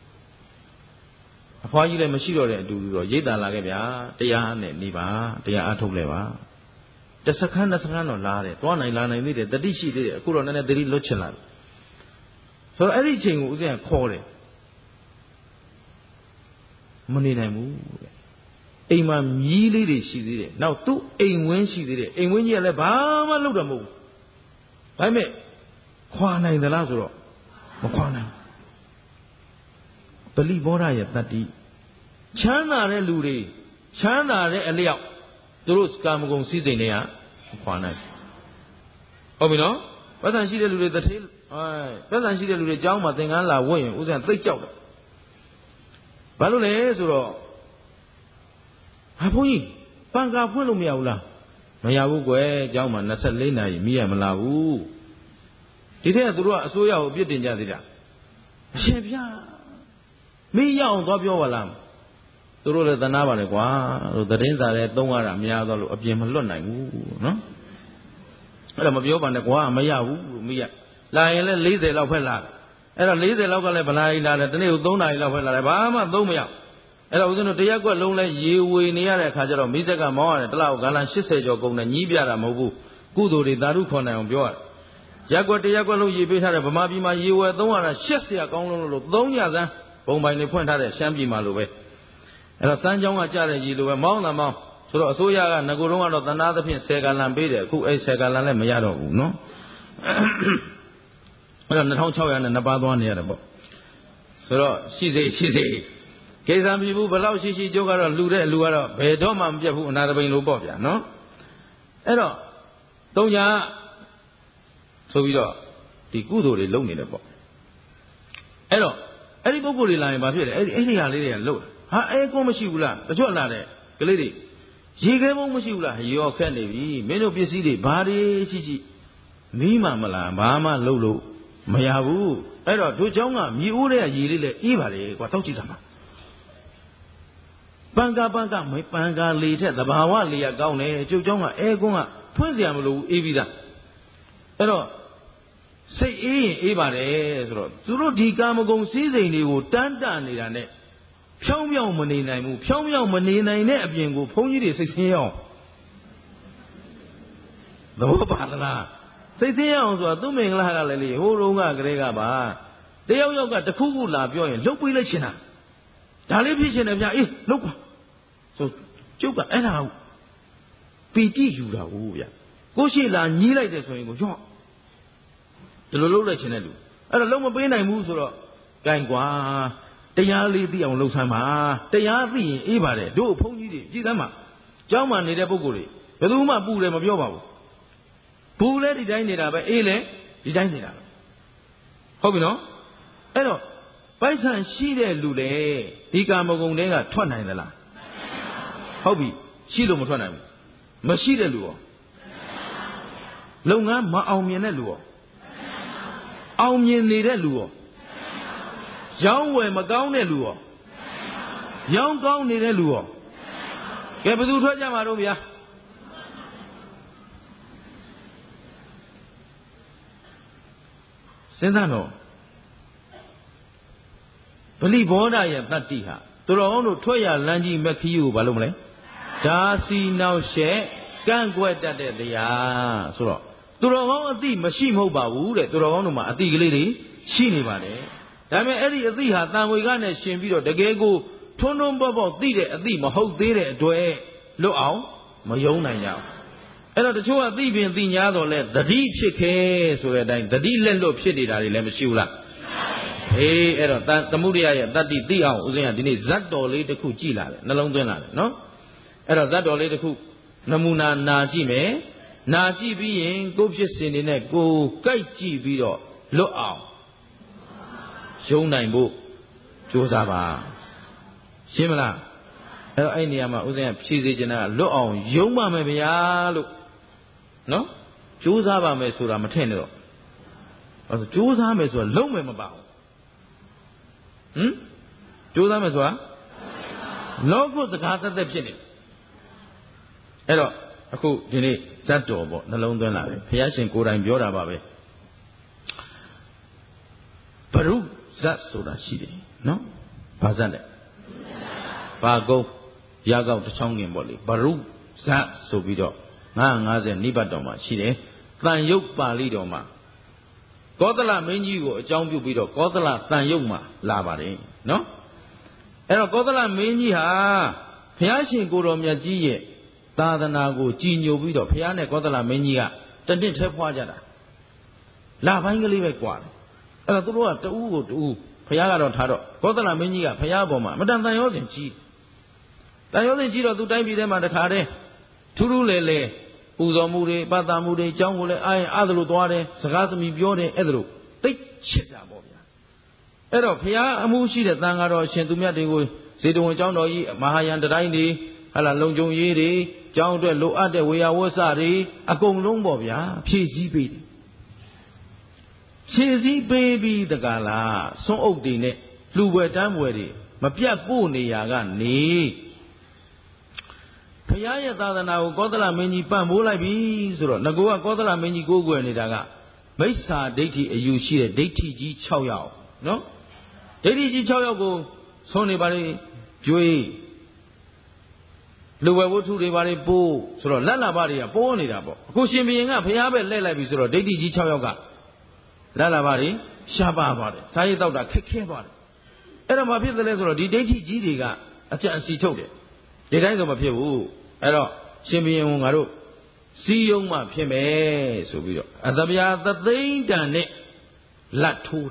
အဖွားကြီးလည်းမရှိတော့တဲ့အတူတူတော့ရိတ်တန်လာခဲ့ဗျာတရားနဲ့နေပါတရားအထုတ်လဲပါတစ်စခန်းတစ်စခန်းတော့လာတယ်သွားနိုင်လာနိုင်သေးတယ်တတိရှိသေးတယ်အခုတော့နည်းနည်းတတိလွတ်ချင်လာတယ်ဆိုတော့အဲ့ဒီချိန်ကိုဦးဇင်းကခေါ်တယ်မနေနိုင်ဘူးတဲ့အိမ်မှာမြီးလေးတွေရှိသေးတယ်နောက်သူ့အိမ်ဝင်းရှိသေးတယ်အိမ်ဝင်းကြီးကလည်းဘာမှလုပ်တာမဟုတ်ဘူးဒါပေမဲ့ခွာနိုင်သလားဆိုတော့မခွာနိုင်ပလိဘောဓရဲ့တတ္တိချမ်းသာတဲ့လူတွေချမ်းသာတဲ့အလျောက်သူတို့ကာမဂုဏ်စည်းစိမ်တွေကခွာနိုင်ဟုတ်ပြီနော်ပတ်စံရှိတဲ့လူတွေတထေးပတ်စံရှိတဲ့လူတွေကျောင်းမှာသင်္ကန်းလာဝတ်ရင်ဥစ္စာသိကြောက်တယ်ဘာလို့လဲဆိုတော့ဟာဘုန်းကြီးပန်ကာဖွင့်လို့မရဘူးလားမရဘူးကွယ်ကျောင်းမှာ24နာရီမိရမလာဘူးဒီထက်ကသူတို့ကအစိုးရကိုအပြစ်တင်ကြသေးတာအရှင်ဗျာမိရအောင်သွားပြောပါလားသူတို့လည်းသနာပါလေကွာတို့သတင်းစာလည်းသုံးရတာများတော့လို့အပြင်မလွတ်နိုင်ဘူးနော်အဲ့ဒါမပြောပါနဲ့ကွာမရဘူးလို့မိရလာရင်လည်း40လောက်ဖက်လာအဲ့တော့40လောက်ကလည်းဗလာကြီးလာတယ်တနေ့ကို3နာရီလောက်ဖက်လာတယ်ဘာမှသုံးမရအဲ့တော့ဦးဇင်းတို့တရက်ကွက်လုံးလဲရေဝေနေရတဲ့အခါကျတော့မိစက်ကမောင်းရတယ်တလောက်ဂါလန်80ကျော်ကုန်တယ်ညီးပြတာမဟုတ်ဘူးကုသိုလ်တွေသာဓုခေါ်နိုင်အောင်ပြောရတယ်ရက်ကွက်တရက်ကွက်လုံးရေပေးထားတဲ့ဗမာပြည်မှာရေဝယ်သုံးရတာရှက်เสียကောင်းလုံးလို့3ညစမ်းဘုံပိုင်တွေဖွင့်ထားတဲ့ရှမ်းပြည်မှာလိုပဲအဲ့တော့စမ်းချောင်းကကြတဲ့ရေလိုပဲမောင်းတာမောင်းဆိုတော့အစိုးရကငကိုတုံးကတော့တနာသဖြင့်10ဂါလန်ပေးတယ်အခုအဲ့10ဂါလန်လည်းမရတော့ဘူးနော်အဲ့တော့2600နဲ့နှစ်ပါးသွားနေရတယ်ပေါ့ဆိုတော့ရှိသေးကိစ္စမရှိဘူးဘလောက်ရှိကျုပ်ကတော့လူတဲ့လူကတော့ဘယ်တော့မှမပြတ်ဘူးအနာတပိန်လိုပေါ့ဗျာနော်အဲ့တော့3ညဆိုပြီးတော့ဒီကုသိုလ်တွေလုပ်နေတယ်ပေါ့အဲ့တော့အဲ့ဒီပုဂ္ဂိုလ်တွေလာရင်ဘာဖြစ်လဲအဲ့ဒီဟာလေးတွေကလှုပ်ဟာအဲကိုမရှိဘူးလားတချို့လာတဲ့ကလေးတွေရေခဲမုံမရှိဘူးလားရောခက်နေပြီမင်းတို့ပစ္စည်းတွေဘာတွေရှိမီးမှမလားဘာမှလှုပ်လို့မရဘူးအဲ့တော့တို့เจ้าကမြေအိုးတွေကရေလေးလည်းအေးပါလေကွာတောက်ကြည့်တာမှာပန်ကာမပန်ကာလေထက်သဘာဝလေကကောင်းတယ်ကျုပ်เจ้าကအဲကွန်းကဖွင့်เสียမလို့အေးပြီးသားအဲ့တော့စိတ်အေးရင်အေးပါတယ်ဆိုတော့သူတို့ဒီကာမဂုဏ်စည်းစိမ်တွေကိုတန်းတနေတာနဲ့ဖြောင်းဖြောင်းမနေနိုင်ဘူးဖြောင်းဖြောင်းမနေနိုင်တဲ့အပြင်ကိုဘုန်းကြီးတွေစိတ်ဆင်းရအောင်သဘောပါလားစိတ်ဆင်းရအောင်ဆိုတာသူ့မင်္ဂလာကလည်းလေဟိုတုန်းကကလေးကပါတယောက်ယောက်ကတခုခုလာပြောရင်လှုပ်ပေးလိုက်ချင်တာဒါလေးဖြစ်ချင်တယ်ဗျာအေးလှုပ်ပါဆိုကျုပ်ကအဲ့ဒါပီတိယူတာဟုတ်ဗျာကိုရှိလာညီးလိုက်တယ်ဆိုရင်ကိုရော့ဒီလိုလုပ်လိုက်ချင်တဲ့လူအဲ့တော့လုံးမပေးနိုင်ဘူးဆိုတော့ဂိုင်းကွာတရားလေးသိအောင်လှုပ်ဆမ်းပါတရားသိရင်အေးပါတယ်တို့ဘုန်းကြီးတွေကြည်သမ်းပါကျောင်းမှာနေတဲ့ပုဂ္ဂိုလ်တွေဘယ်သူမှပူတယ်မပြောပါဘူးဘူးလဲဒီတိုင်းနေတာပဲအေးလဲဒီတိုင်းနေတာပဲဟုတ်ပြီနော်အဲ့တော့ပိုက်ဆံရှိတဲ့လူလေဒီကာမဂုဏ်တွေကထွက်နိုင်သလားဟုတ်ပြီရှိလို့မထွက်နိုင်ဘူးမရှိတဲ့လူရောလုပ်ငန်းမအောင်မြင်တဲ့လူရောအောင်မြင်နေတဲ့လူရောရောင်းဝယ်မကောင်းတဲ့လူရောရောင်းကောင်းနေတဲ့လူရောကဲဘယ်သူထွက်ကြမှာတော့ဗျာစဉ်းစားတော့ပလိဘောဓရဲ့တတ္တိဟာသူတော်ကောင်းတို့ထွက်ရလမ်းကြီးမက်ခီးကိုဘာလို့မလဲဒါစီနောက်ရှက်ကန့်ကွက်တတ်တဲ့တရားဆိုတော့သူတော်ကောင်းအသိမရှိမဟုတ်ပါဘူးတဲ့သူတော်ကောင်းတို့မှာအသိကလေးတွေရှိနေပါတယ်ဒါပေမဲ့အဲ့ဒီအသိဟာတန်ဝေကနဲ့ရှင်ပြီးတော့တကယ်ကိုထွန်းထွန်းပေါက်ပေါက်သိတဲ့အသိမဟုတ်သေးတဲ့အတွက်လွတ်အောင်မယုံနိုင်ကြဘူးအဲ့တော့တချို့ကသိပင်သိညာတော့လဲတတိဖြစ်ခဲဆိုတဲ့အတိုင်းတတိလက်လွတ်ဖြစ်နေတာတွေလည်းမရှိဘူးလားအေးအဲ့တော့သမုဒိယရဲ့တတ္တိသိအောင်ဦးဇင်းကဒီနေ့ဇတ်တော်လေးတစ်ခုကြည့်လာတယ်နှလုံးသွင်းလာတယ်နော်အဲ့တော့ဇတ်တော်လေးတစ်ခုနမူနာနာကြည့်မယ်နာကြည့်ပြီးရင်ကိုယ်ဖြစ်စဉ်နေနဲ့ကိုယ်ကြိုက်ကြည့်ပြီးတော့လွတ်အောင်ယုံနိုင်ဖို့ကြိုးစားပါရှင်းမလားအဲ့တော့အဲ့နေရာမှာဦးဇင်းကဖြည့်စေချင်တာကလွတ်အောင်ယုံပါမယ်ဗျာလို့နော်ကြိုးစားပါမယ်ဆိုတာမထင်နဲ့တော့အဲ့ဒါကြိုးစားမယ်ဆိုတာလုံးမယ်မပါဘူးကြိုးစားမယ်ဆိုတာလောကုစကားသက်သက်ဖြစ်နေအဲ့တော့အခုဒီနေ့ဇတ်တော်ပေါ့နှလုံးသွင်းလာတယ်ဘုရားရှင်ကိုယ်တိုင်ပြောတာပါပဲဘရုဇတ်ဆိုတာရှိတယ်နော်ဘာဇတ်လဲဘာကုတ်ရာကောက်တစ်ချောင်းခင်ပေါ့လေဘရုဇတ်ဆိုပြီးတော့950နိဗ္ဗတ်တော်မှာရှိတယ်တန်ရုပ်ပါဠိတော်မှာကောသလမင်းကြီးကိုအကြောင်းပြုပြီးတော့ကောသလတန်ရုပ်မှာလာပါတယ်နော်အဲ့တော့ကောသလမင်းကြီးဟာဘရားရှင်ကိုတော်မြတ်ကြီးရဲ့သာသနာကိုကြည်ညိုပြီးတော့ဘုရားနဲ့ကောသလမင်းကြီးကတနှစ်ထဲဖွာကြတာလပိုင်းကလေးပဲกว่าတယ်အဲ့တော့သူတို့ကတူးကိုတူးဘုရားကတော့ထားတော့ကောသလမင်းကြီးကဘုရားပေါ်မှာမတန်တန်ရောစဉ်ကြီးတန်ရောစဉ်ကြီးတော့သူတိုင်းပြည်ထဲမှာတခါတည်းထူးထူးလေလေပူဇော်မှုတွေပတ်တာမှုတွေအကြောင်းကိုလည်းအားသလိုသွားတယ်စကားစမြည်ပြောတယ်အဲ့ဒါလိုသိချစ်တာပေါ့ဗျာအဲ့တော့ဘုရားအမှုရှိတဲ့တန်ဃာတော်ရှင်သူမြတ်တွေကိုဇေတဝန်ကျောင်းတော်ကြီးမဟာယံတိုင်းတွေဟာလာလုံခြုံရေးတွေကျောင်းအတွက်လိုအပ်တဲ့ဝေယဝဆတွေအကုန်လုံးပေါ့ဗျာဖြည့်ဆည်းပေးတယ်ဖြည့်ဆည်းပေးပြီးတကလားစွန့်အုပ်တွေနဲ့လှူပွဲတန်းပွဲတွေမပြတ်ပို့နေရကနေဘုရားရဲ့သာသနာကိုကောသလမင်းကြီးပံ့ပိုးလိုက်ပြီဆိုတော့ငကိုကကောသလမင်းကြီးကိုးကွယ်နေတာကမိစ္ဆာဒိဋ္ဌိအယူရှိတဲ့ဒိဋ္ဌိကြီး6ယောက်နော်ဒိဋ္ဌိကြီး6ယောက်ကိုဆုံးနေပါလေကျွေးလူဝဲဝတ္ထုတွေပါလေပိုးဆိုတော့လက်လာပါတွေကပိုးနေတာပေါ့အခုရှင်ဘုရင်ကဘုရားပဲလှည့်လိုက်ပြီဆိုတော့ဒိဋ္ဌိကြီး6ယောက်ကလက်လာပါတွေရှားပါပါတယ်စာရေးတောက်တာခက်ခဲပါတယ်အဲ့တော့မဖြစ်တယ်လဲဆိုတော့ဒီဒိဋ္ဌိကြီးတွေကအကြံအစီထုတ်တယ်ဒီတိုင်းဆိုမဖြစ်ဘူးအဲ့တော့ရှင်ဘုရင်ကငါတို့စီယုံမှဖြစ်မယ်ဆိုပြီးတော့အသဗျာသသိမ့်တန်နဲ့လက်ထိုး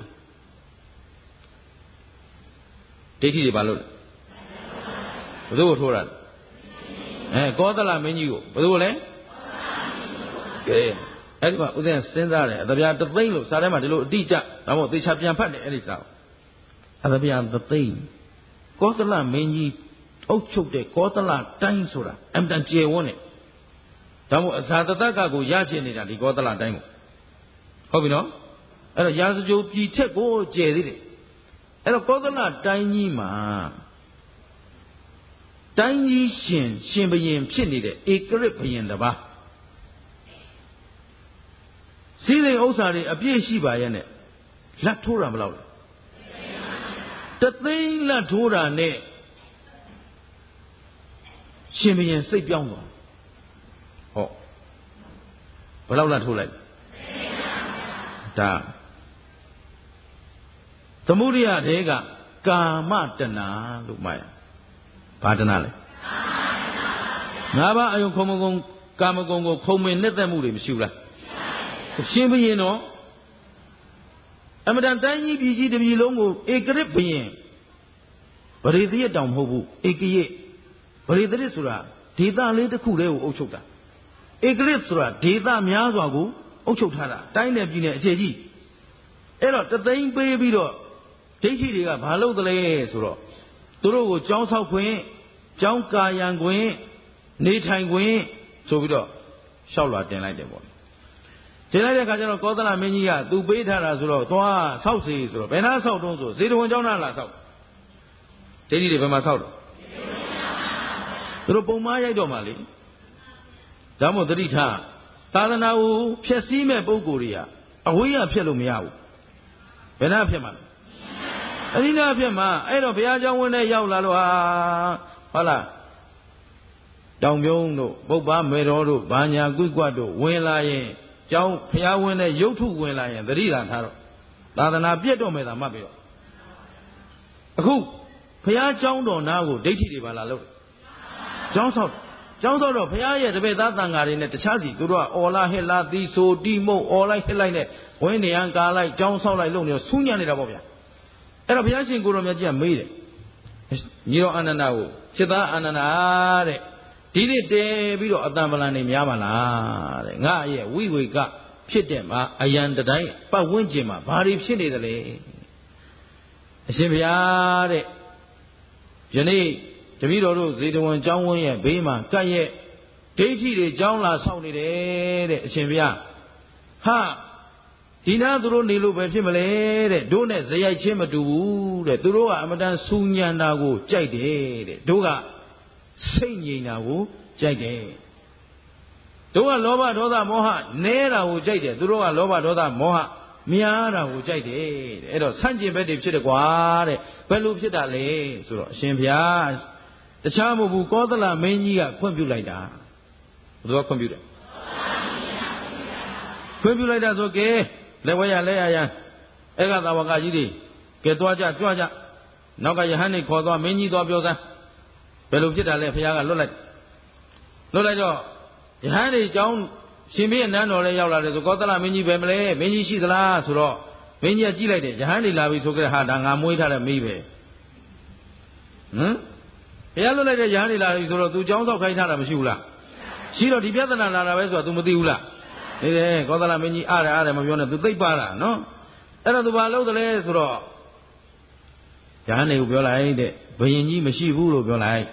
တယ်ဒိဋ္ဌိတွေဘာလို့လဲဘယ်သူ့ကိုထိုးတာလဲကောသလမင်းကြီးကိုဘယ်သူ့ကိုလဲကဲအဲ့ဒီမှာဦးဇင်းစဉ်းစားတယ်အသဗျာသသိမ့်လို့စာထဲမှာဒီလိုအတိအကျဒါမှမဟုတ်သေချာပြန်ဖတ်တယ်အဲ့ဒီစာကိုအသဗျာသသိမ့်ကောသလမင်းကြီးအုပ်ချုပ်တဲ့ကောသလတိုင်းဆိုတာအမှန်တန်ကျယ်ဝန်းတယ်ဒါမို့အဇာတတကကိုရချင်နေတာဒီကောသလတိုင်းကိုဟုတ်ပြီနော်အဲ့တော့ရာဇဂိုပြည်ထက်ကိုကျယ်သေးတယ်အဲ့တော့ကောသလတိုင်းကြီးမှာတိုင်းကြီးရှင်ဘုရင်ဖြစ်နေတဲ့ဧကရစ်ဘုရင်တစ်ပါးစီးစိမ်ဥစ္စာတွေအပြည့်ရှိပါရဲ့နဲ့လက်ထိုးတာမလောက်လားတသိန်းလက်ထိုးတာနဲ့ရှင်ဘုရင်စိတ်ပြောင်းသွားဟောဘယ်လောက်လက်ထိုးလိုက်ဒါသမုဒိယတဲကကာမတဏလို့မှတ်ရဘာတဏလဲငါးပါးအယုံခုံမကုံကာမဂုဏ်ကိုခုံမင်နှစ်သက်မှုတွေမရှိဘူးလားရှင်ဘုရင်တော့အမတန်တိုင်းကြီးပြည်ကြီးတပြည်လုံးကိုဧကရစ်ဘုရင်ဗရေတရတောင်မဟုတ်ဘူးဧကရစ်ဗရေတရဆိုတာဒေသလေးတစ်ခုတည်းကိုအုပ်ချုပ်တာဧကရစ်ဆိုတာဒေသများစွာကိုအုပ်ချုပ်ထားတာတိုင်းနယ်ပြည်နယ်အခြေကြီးအဲ့တော့တသိန်းပေးပြီးတော့ဒိဋ္ဌိတွေကဘာလုပ်သလဲဆိုတော့သူတို့ကိုကြောင်းဆောက်ခွင့်ကြောင်းကာယံခွင့်နေထိုင်ခွင့်ဆိုပြီးတော့လျှောက်လွှာတင်လိုက်တယ်ပေါ့တင်လိုက်တဲ့အခါကျတော့ကောသလမင်းကြီးကသူပေးထားတာဆိုတော့သွားဆောက်စီဆိုတော့ဘယ်နာဆောက်တုံးဆိုဇေတဝန်ကျောင်းသားလာဆောက်ဒိဋ္ဌိတွေဘယ်မှာဆောက်တော့သူတို့ပုံမားရိုက်တော့မှလေဒါမို့သတိထားသာသနာကိုဖျက်ဆီးမဲ့ပုဂ္ဂိုလ်တွေကအဝေးရဖျက်လို့မရဘူးဘယ်နာဖျက်မှာလဲအရိနာဖြစ်မှာအဲ့တော့ဘုရားကျောင်းဝင်းထဲရောက်လာလို့ဟုတ်လားတောင်ပြုံးတို့ပုပ္ပမေတော်တို့ဘာညာကွိကွတ်တို့ဝင်လာရင်ကျောင်းဘုရားဝင်းထဲရုပ်ထုဝင်လာရင်သတိထားတော့သာသနာပြည့်တော့မယ်သာမှတ်ပြီးတော့အခုဘုရားကျောင်းတော်နာကိုဒိဋ္ဌိတွေပါလာလို့ကျောင်းဆောက်တော့ဘုရားရဲ့တပည့်သားတန်ဃာတွေနဲ့တခြားစီသူတို့ကအော်လာဟက်လာသီဆိုတိမုတ်အော်လိုက်ဟက်လိုက်နဲ့ဝင်းနေရန်ကာလိုက်ကျောင်းဆောက်လိုက်လို့နေဆူးညံ့နေတာပေါ့ဗျာအဲ့တော့ဘုရားရှင်ကိုတော်မြတ်ကြီးကမေးတယ်ညီတော်အာနန္ဒာကိုจิตသားအာနန္ဒာတဲ့ဒီနေ့တည်ပြီးတော့အတန်ပလန်နေများပါလားတဲ့ငါရဲ့ဝိဝေကဖြစ်တဲ့မှာအယံတိုင်းပတ်ဝန်းကျင်မှာဘာတွေဖြစ်နေသလဲအရှင်ဘုရားတဲ့ယနေ့တပည့်တော်တို့ဇေတဝန်ကျောင်းဝန်းရဲ့ဘေးမှာကပ်ရဲ့ဒိဋ္ဌိတွေကျောင်းလာဆောက်နေတယ်တဲ့အရှင်ဘုရားဟာဒီနာသူတို့နေလို့ပဲဖြစ်မလဲတဲ့တို့နဲ့ဇယိုက်ချင်းမတူဘူးတဲ့သူတို့ကအမတန်စူညံတာကိုကြိုက်တယ်တဲ့တို့ကစိတ်ငြိမ်တာကိုကြိုက်တယ်တို့ကလောဘဒေါသမောဟနဲတာကိုကြိုက်တယ်သူတို့ကလောဘဒေါသမောဟများတာကိုကြိုက်တယ်တဲ့အဲ့တော့ဆန့်ကျင်ဘက်တွေဖြစ်တယ်ကွာတဲ့ဘယ်လိုဖြစ်တာလဲဆိုတော့အရှင်ဘုရားတခြားမဟုတ်ဘူးကောသလမင်းကြီးကခွင့်ပြုလိုက်တာဘယ်သူကခွင့်ပြုတယ်ခွင့်ပြုလိုက်တာဆိုကဲလက်ဝဲရလဲရအဲ့ကသာဝကကြီးတွေကဲသွားကြကြွကြနောက်ကယဟန်နေခေါ်သွားမင်းကြီးသွားပြောစမ်းဘယ်လိုဖြစ်တာလဲဘုရားကလွတ်လိုက်တော့ယဟန်တွေအကြောင်းရှင်မင်းနန်းတော်လည်းရောက်လာတယ်ဆိုကောသလမင်းကြီးပဲမလဲမင်းကြီးရှိသလားဆိုတော့မင်းကြီးကကြည့်လိုက်တယ်ယဟန်တွေလာပြီဆိုကြတဲ့ဟာဒါငါမွေးထားတဲ့မိပဲဘုရားလွတ်လိုက်တဲ့ယဟန်တွေလာပြီဆိုတော့ तू เจ้าဆောက်ခိုင်းထားတာမရှိဘူးလားရှိတော့ဒီပြဿနာလာတာပဲဆိုတော့ तू မသိဘူးလားနေတယ်ကောသလမင်းကြီးအားတယ်မပြောနဲ့ तू သိပ်ပါလားနော်အဲ့တော့ तू ဘာလုပ်တယ်လဲဆိုတော့ယဟန်တွေကိုပြောလိုက်တဲ့ဘယင်ကြီးမရှိဘူးလို့ပြောလိုက်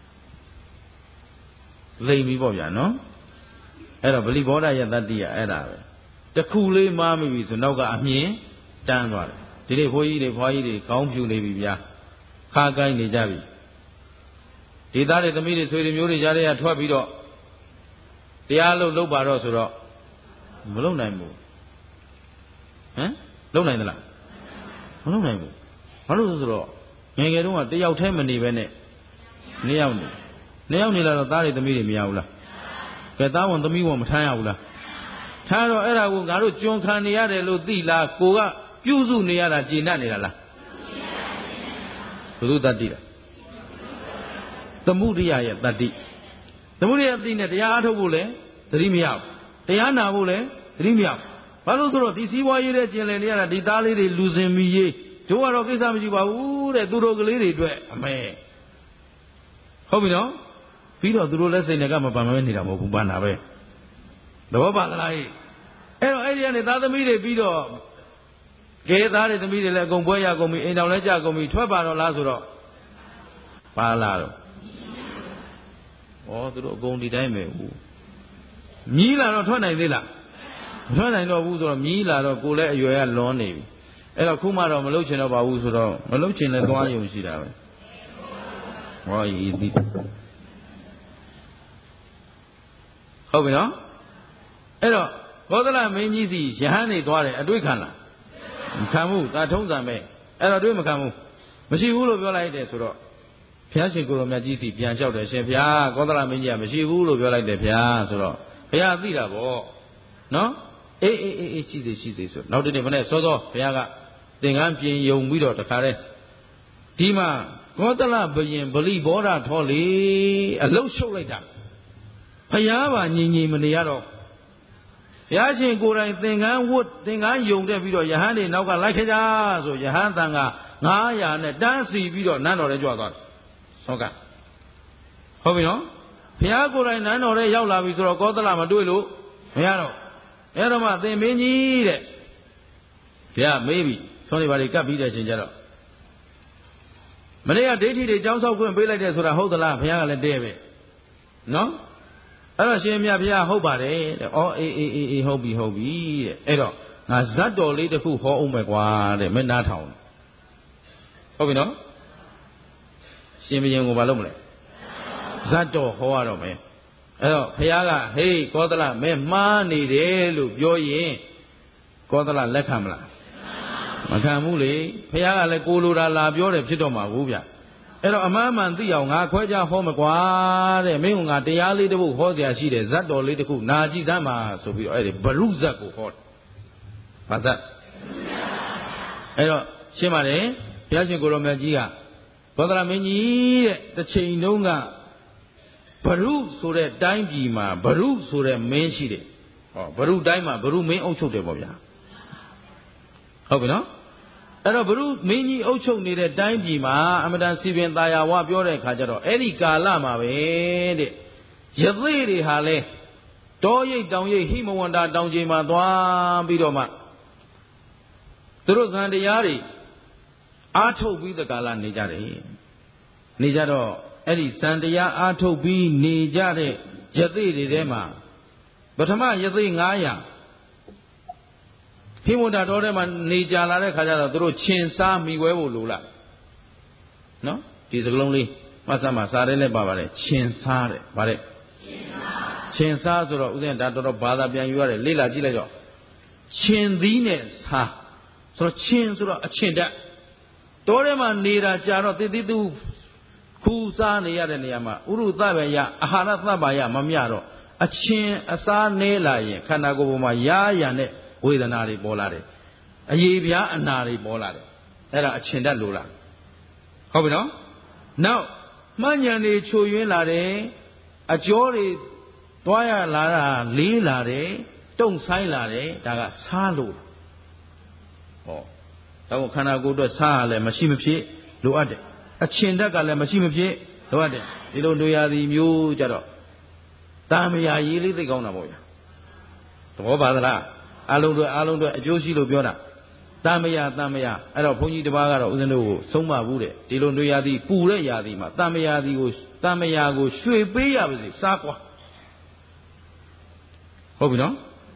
လိမ်ပြီပေါ့ဗျာနော်အဲ့တော့ဗလိဘောဓရဲ့တတ္တိကအဲ့ဒါပဲတခုလေးမားမိပြီဆိုနောက်ကအမြင်တန်းသွားတယ်ဒီနေ့ဘိုးကြီးတွေဖွားကြီးတွေခေါင်းဖြူနေပြီဗျာခါကိုင်းနေကြပြီဒီသားတွေသမီးတွေဆွေတွေမျိုးတွေကြားထဲကထွက်ပြီးတော့တရားလုပ်ပါတော့ဆိုတော့မလုပ်နိုင်ဘူးလုပ်နိုင်သလားမလုပ်နိုင်ဘူးဘာလို့ဆိုတော့ငယ်ငယ်တုန်းကတယောက်တည်းမနေပဲနဲ့နှစ်ယောက်နေလာတော့သားတွေသမီးတွေမရဘူးလားကဲသားဝန်သမီးဝန်မထမ်းရဘူးလားထားတော့အဲ့ဒါကိုငါတို့ကြုံခံနေရတယ်လို့သိလားကိုကပြုစုနေရတာကျေနပ်နေတာလားဘုသူတတ္တိလားသမုဒိယရဲ့တတ္တိသမုဒိယတတ္တိနဲ့တရားအားထုတ်ဖို့လဲသတိမရဘူးတရားနာဖို့လဲသတိမရဘူးဘာလို့ဆိုတော့ဒီစည်းဝါးရေးတဲ့ကျင်လည်နေရတာဒီသားလေးတွေလူစင်မီရေးတို့ကတော့ကိစ္စမရှိပါဘူးတဲ့သူတို့ကလေးတွေအတွက်အမေဟုတ်ပြီနော်ပြီးတော့သူတို့လက်စိတ်နဲ့ကမပန်မဲနေတာမဟုတ်ဘူးပန်တာပဲသဘောပါသလားအဲ့တော့အဲ့ဒီကနေသားသမီးတွေပြီးတော့ကဲသားတွေသမီးတွေလည်းအကုန်ပွဲရကုန်ပြီအိမ်တော်လည်းကြကုန်ပြီထွက်ပါတော့လားဆိုတော့ပါလာတော့ဩသူတို့အကုန်ဒီတိုင်းပဲဘူးမြည်လာတော့ထွက်နိုင်သေးလားမထွက်နိုင်တော့ဘူးဆိုတော့မြည်လာတော့ကိုယ်လည်းအရွယ်ကလွန်နေပြီအဲ့တော့ခုမှတော့မလုပ်ချင်တော့ပါဘူးဆိုတော့မလုပ်ချင်လည်းသွားယုံရှိတာပဲဟောဤသည်ဟုတ်ပြီနော်အဲ့တော့ဘောဓလမင်းကြီးစီယဟန်နေသွားတယ်အတွေ့ခံလားမခံဘူးဒါထုံးစံပဲအဲ့တော့တွေ့မခံဘူးမရှိဘူးလို့ပြောလိုက်တယ်ဆိုတော့ဘုရားရှင်ကိုယ်တော်မြတ်ကြီးစီပြန်လျှောက်တယ်ရှင်ဘုရားဘောဓလမင်းကြီးကမရှိဘူးလို့ပြောလိုက်တယ်ဘုရားဆိုတော့ဘုရားသိတာပေါ့နော်အေးရှိစေဆိုနောက်တနေ့မနေ့စောစောဘုရားကသင်္ကန်းပြင်ယုံပြီးတော့တခါတည်းဒီမှာကောသလဘယင်ဗလိဘောဓထောလေအလုတ်ရှုပ်လိုက်တာဘုရားပါညီမနေရတော့ဘုရားရှင်ကိုယ်တိုင်သင်္ကန်းဝတ်သင်္ကန်းယုံတဲ့ပြီးတော့ယဟန်တွေနောက်ကလိုက်ခကြဆိုယဟန်တန်က900နဲ့တန်းစီပြီးတော့နန်းတော်ထဲကြွသွားတယ်ဟုတ်ကဲ့ဟုတ်ပြီနော်ဘုရားကိုယ်တိုင်နန်းတော်ထဲရောက်လာပြီဆိုတော့ကောသလမတွေ့လို့မရတော့အဲ့တော့မှသင်မင်းကြီးတဲ့ဘုရားမေးပြီဆွမ်းနေပါလေကပ်ပြီးတဲ့အချိန်ကျတော့မနေ့ကဒိဋ္ဌိတွေကြောင်းဆောက်ခွင့်ပေးလိုက်တယ်ဆိုတာဟုတ်သလားဘုရားကလည်းတဲ့ပဲနော်အဲ့တော့ရှင်မြတ်ဘုရားဟုတ်ပါတယ်တဲ့ဩအေးဟုတ်ပြီတဲ့အဲ့တော့ငါဇတ်တော်လေးတစ်ခုဟောအောင်မယ်ကွာတဲ့မင်းနားထောင်ဟုတ်ပြီနော်ရှင်ဘုရင်ကိုမလုပ်မလဲဇတ်တော်ဟောရတော့မယ်အဲ့တော့ဘုရားကဟေးကောသလမင်းမှားနေတယ်လို့ပြောရင်ကောသလလက်ခံမလားမခံဘူးလေဘုရားကလည်းကိုလိုတာလာပြောတယ်ဖြစ်တော့မှာဘူးဗျအဲ့တော့အမှန်မှန်သိအောင်ငါခွဲခြားဟောမကွာတဲ့မင်းကငါတရားလေးတစ်ပုဒ်ဟောเสียရှိတယ်ဇတ်တော်လေးတစ်ခုနာကြည့်သမ်းပါဆိုပြီးတော့အဲ့ဒီဘရုဇတ်ကိုဟောတယ်ဘာဇတ်အဲ့တော့ရှင်းပါတယ်ဘုရားရှင်ကိုရောမြတ်ကြီးကဘောဓရမင်းကြီးတဲ့တစ်ချိန်တုန်းကဘရုဆိုတဲ့တိုင်းပြည်မှာဘရုဆိုတဲ့မင်းရှိတယ်ဟောဘရုတိုင်းမှာဘရုမင်းအုပ်ချုပ်တယ်ပေါ့ဗျာဟုတ်ပြီနော်အဲ့တော့ဘရုမင်းကြီးအုပ်ချုပ်နေတဲ့တိုင်းပြည်မှာအမတန်စီပင်သာယာဝပြောတဲ့အခါကျတော့အဲ့ဒီကာလမှာပဲတဲ့ယသိတွေဟာလဲတောရိပ်တောင်ရိပ်ဟိမဝန္တာတောင်ချိန်မှာသွားပြီးတော့မှသူတို့ဇန်တရားတွေအားထုတ်ပြီးတဲ့ကာလနေကြတယ်နေကြတော့အဲ့ဒီဇန်တရားအားထုတ်ပြီးနေကြတဲ့ယသိတွေထဲမှာပထမယသိ900ဟိမဝန္တာတောထဲမှာနေကြလာတဲ့ခါကျတော့သူတို့ခြင်စားမိဝဲဖို့လိုလားနော်ဒီစကလုံးလေးမှတ်စမ်းပါစားတယ်လည်းပါပါတယ်ခြင်စားတဲ့ဗါတဲ့ခြင်စားဆိုတော့ဥစဉ်ဒါတော်တော်ဘာသာပြန်ယူရတယ်လေ့လာကြည့်လိုက်တော့ခြင်သီးနဲ့စားဆိုတော့ခြင်ဆိုတော့အခြင်တက်တောထဲမှာနေတာကြာတော့တိတိတူခူးစားနေရတဲ့နေရာမှာဥရုသဗ္ဗယအာဟာရသဗ္ဗယမမျှတော့အခြင်အစားနဲလာရင်ခန္ဓာကိုယ်ပေါ်မှာရာရံတဲ့ဝေဒနာတွေပေါ်လာတယ်အရေပြားအနာတွေပေါ်လာတယ်အဲ့ဒါအခြင်တက်လို့လားဟုတ်ပြီနော်နောက်မှန်ညာနေချိုယွင်းလာတယ်အကျော်တွေသွားရလာတာလေးလာတယ်တုံဆိုင်လာတယ်ဒါကစားလို့ဟောဒါကခန္ဓာကိုယ်အတွက်စားရလဲမရှိမဖြစ်လိုအပ်တယ်အချင်တက်ကလည်းမရှိမဖြစ်လိုအပ်တယ်ဒီလိုတွေရသည်မျိုးကြတော့တာမယာရေးလေးသိကောင်းတာပေါ့ဗျာသဘောပါသလားအလုံးတွေအကျိုးရှိလို့ပြောတာတာမယာအဲ့တော့ဘုန်းကြီးတစ်ပါးကတော့ဦးဇင်းတို့ကိုဆုံးမဘူးတဲ့ဒီလိုတွေရသည်ပူတဲ့ရာသည်မှာတာမယာကိုရွှေပေးရပါစေစားကွာဟုတ်ပြီနော်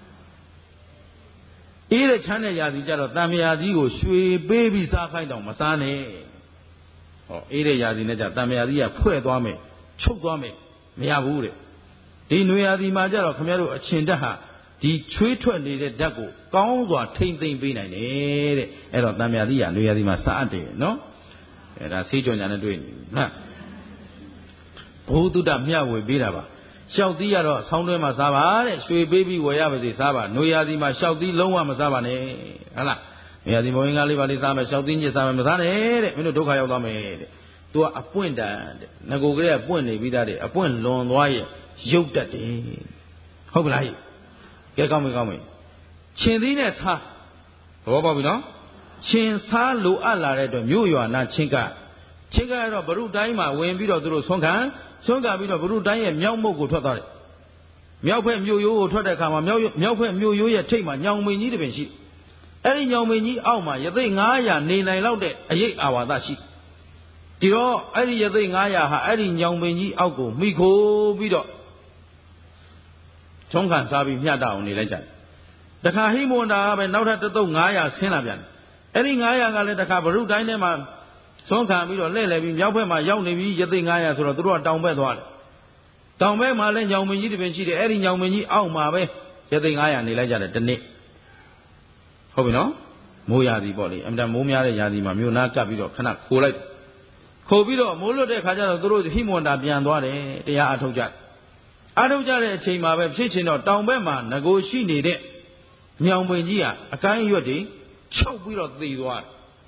အေးတဲ့ချမ်းတဲ့ရာသည်ကြတော့တာမယာသည်ကိုရွှေပေးပြီးစားခိုင်းတော့မစားနဲ့ဟောအေးတဲ့ရာသည်နဲ့ကြတာမယာသည်ကဖွဲ့သွားမယ်ချုပ်သွားမယ်မရဘူးတဲ့ဒီနွေရာသည်မှာကြတော့ခင်ဗျားတို့အချင်တက်ဟာဒီချွေးထွက်နေတဲ့ဓာတ်ကိုကောင်းစွာထိမ့်သိမ့်ပေးနိုင်တယ်တဲ့အဲ့တော့တံမြာတိရနွေရာသီမှာစားအပ်တယ်နော်အဲ့ဒါဆေးကြော်ညာနဲ့တွေ့နေနော်ဘုသူတ္တမျှဝေပေးတာပါလျှောက်သီးရတော့ဆောင်းတွဲမှာစားပါတဲ့ရွှေပေးပြီးဝယ်ရပါစေစားပါနွေရာသီမှာလျှောက်သီးလုံးဝမစားပါနဲ့ဟုတ်လားနွေရာသီမဝင်ကားလေးပါလေးစားမယ်လျှောက်သီးညစ်စားမယ်မစားနဲ့တဲ့မင်းတို့ဒုက္ခရောက်သွားမယ်တဲ့သူကအပွင့်တန်တဲ့ငကိုကလေးကပွင့်နေပြီးသားတဲ့အပွင့်လွန်သွားရဲ့ရုပ်တတ်တယ်ဟုတ်ပလားကဲကောင်းပြီခြင်သီးနဲ့စားသဘောပေါက်ပြီနော်ခြင်စားလိုအပ်လာတဲ့အတွက်မြို့ရွာနာချင်းကရတော့ဘရုတိုင်းမှာဝင်ပြီးတော့သူတို့ဆွမ်းခံပြီးတော့ဘရုတိုင်းရဲ့မြောက်မုတ်ကိုထွက်သွားတယ်မြောက်ဖက်မြို့ရိုးကိုထွက်တဲ့အခါမှာမြောက်ဖက်မြို့ရိုးရဲ့ထိပ်မှာညောင်မင်းကြီးတစ်ပင်ရှိအဲ့ဒီညောင်မင်းကြီးအောက်မှာရသိ900နေနိုင်လောက်တဲ့အရေးအာဝါဒရှိဒီတော့အဲ့ဒီရသိ900ဟာအဲ့ဒီညောင်မင်းကြီးအောက်ကိုမိခိုးပြီးတော့ချုံးခံစားပြီးမျှတအောင်နေလိုက်ကြတယ်တခါဟိမဝန္တာကပဲနောက်ထပ်တစ်သုတ်900ဆင်းလာပြန်တယ်အဲ့ဒီ900ကလည်းတခါဘရုတိုင်းထဲမှာသွန်းခံပြီးတော့လှည့်လည်ပြီးမြောက်ဘက်မှာရောက်နေပြီရသိ900ဆိုတော့သူတို့ကတောင်ဘက်သွားတယ်တောင်ဘက်မှာလည်းညောင်မင်းကြီးတစ်ပင်ရှိတယ်အဲ့ဒီညောင်မင်းကြီးအောက်မှာပဲရသိ900နေလိုက်ကြတယ်တနေ့ဟုတ်ပြီနော်မိုးရာသီပေါ့လေအမှန်တမိုးများတဲ့ရာသီမှာမြို့နာကပ်ပြီးတော့ခဏခိုးလိုက်ခိုးပြီးတော့မိုးလွတ်တဲ့ခါကျတော့သူတို့ဟိမဝန္တာပြန်သွားတယ်တရားအထုတ်ကြတဲ့အချိန်မှာပဲဖြစ်ချင်တော့တောင်ဘက်မှာငကိုရှိနေတဲ့ညောင်ပင်ကြီးကအကိုင်းရွက်တွေချုပ်ပြီးတော့သေသွား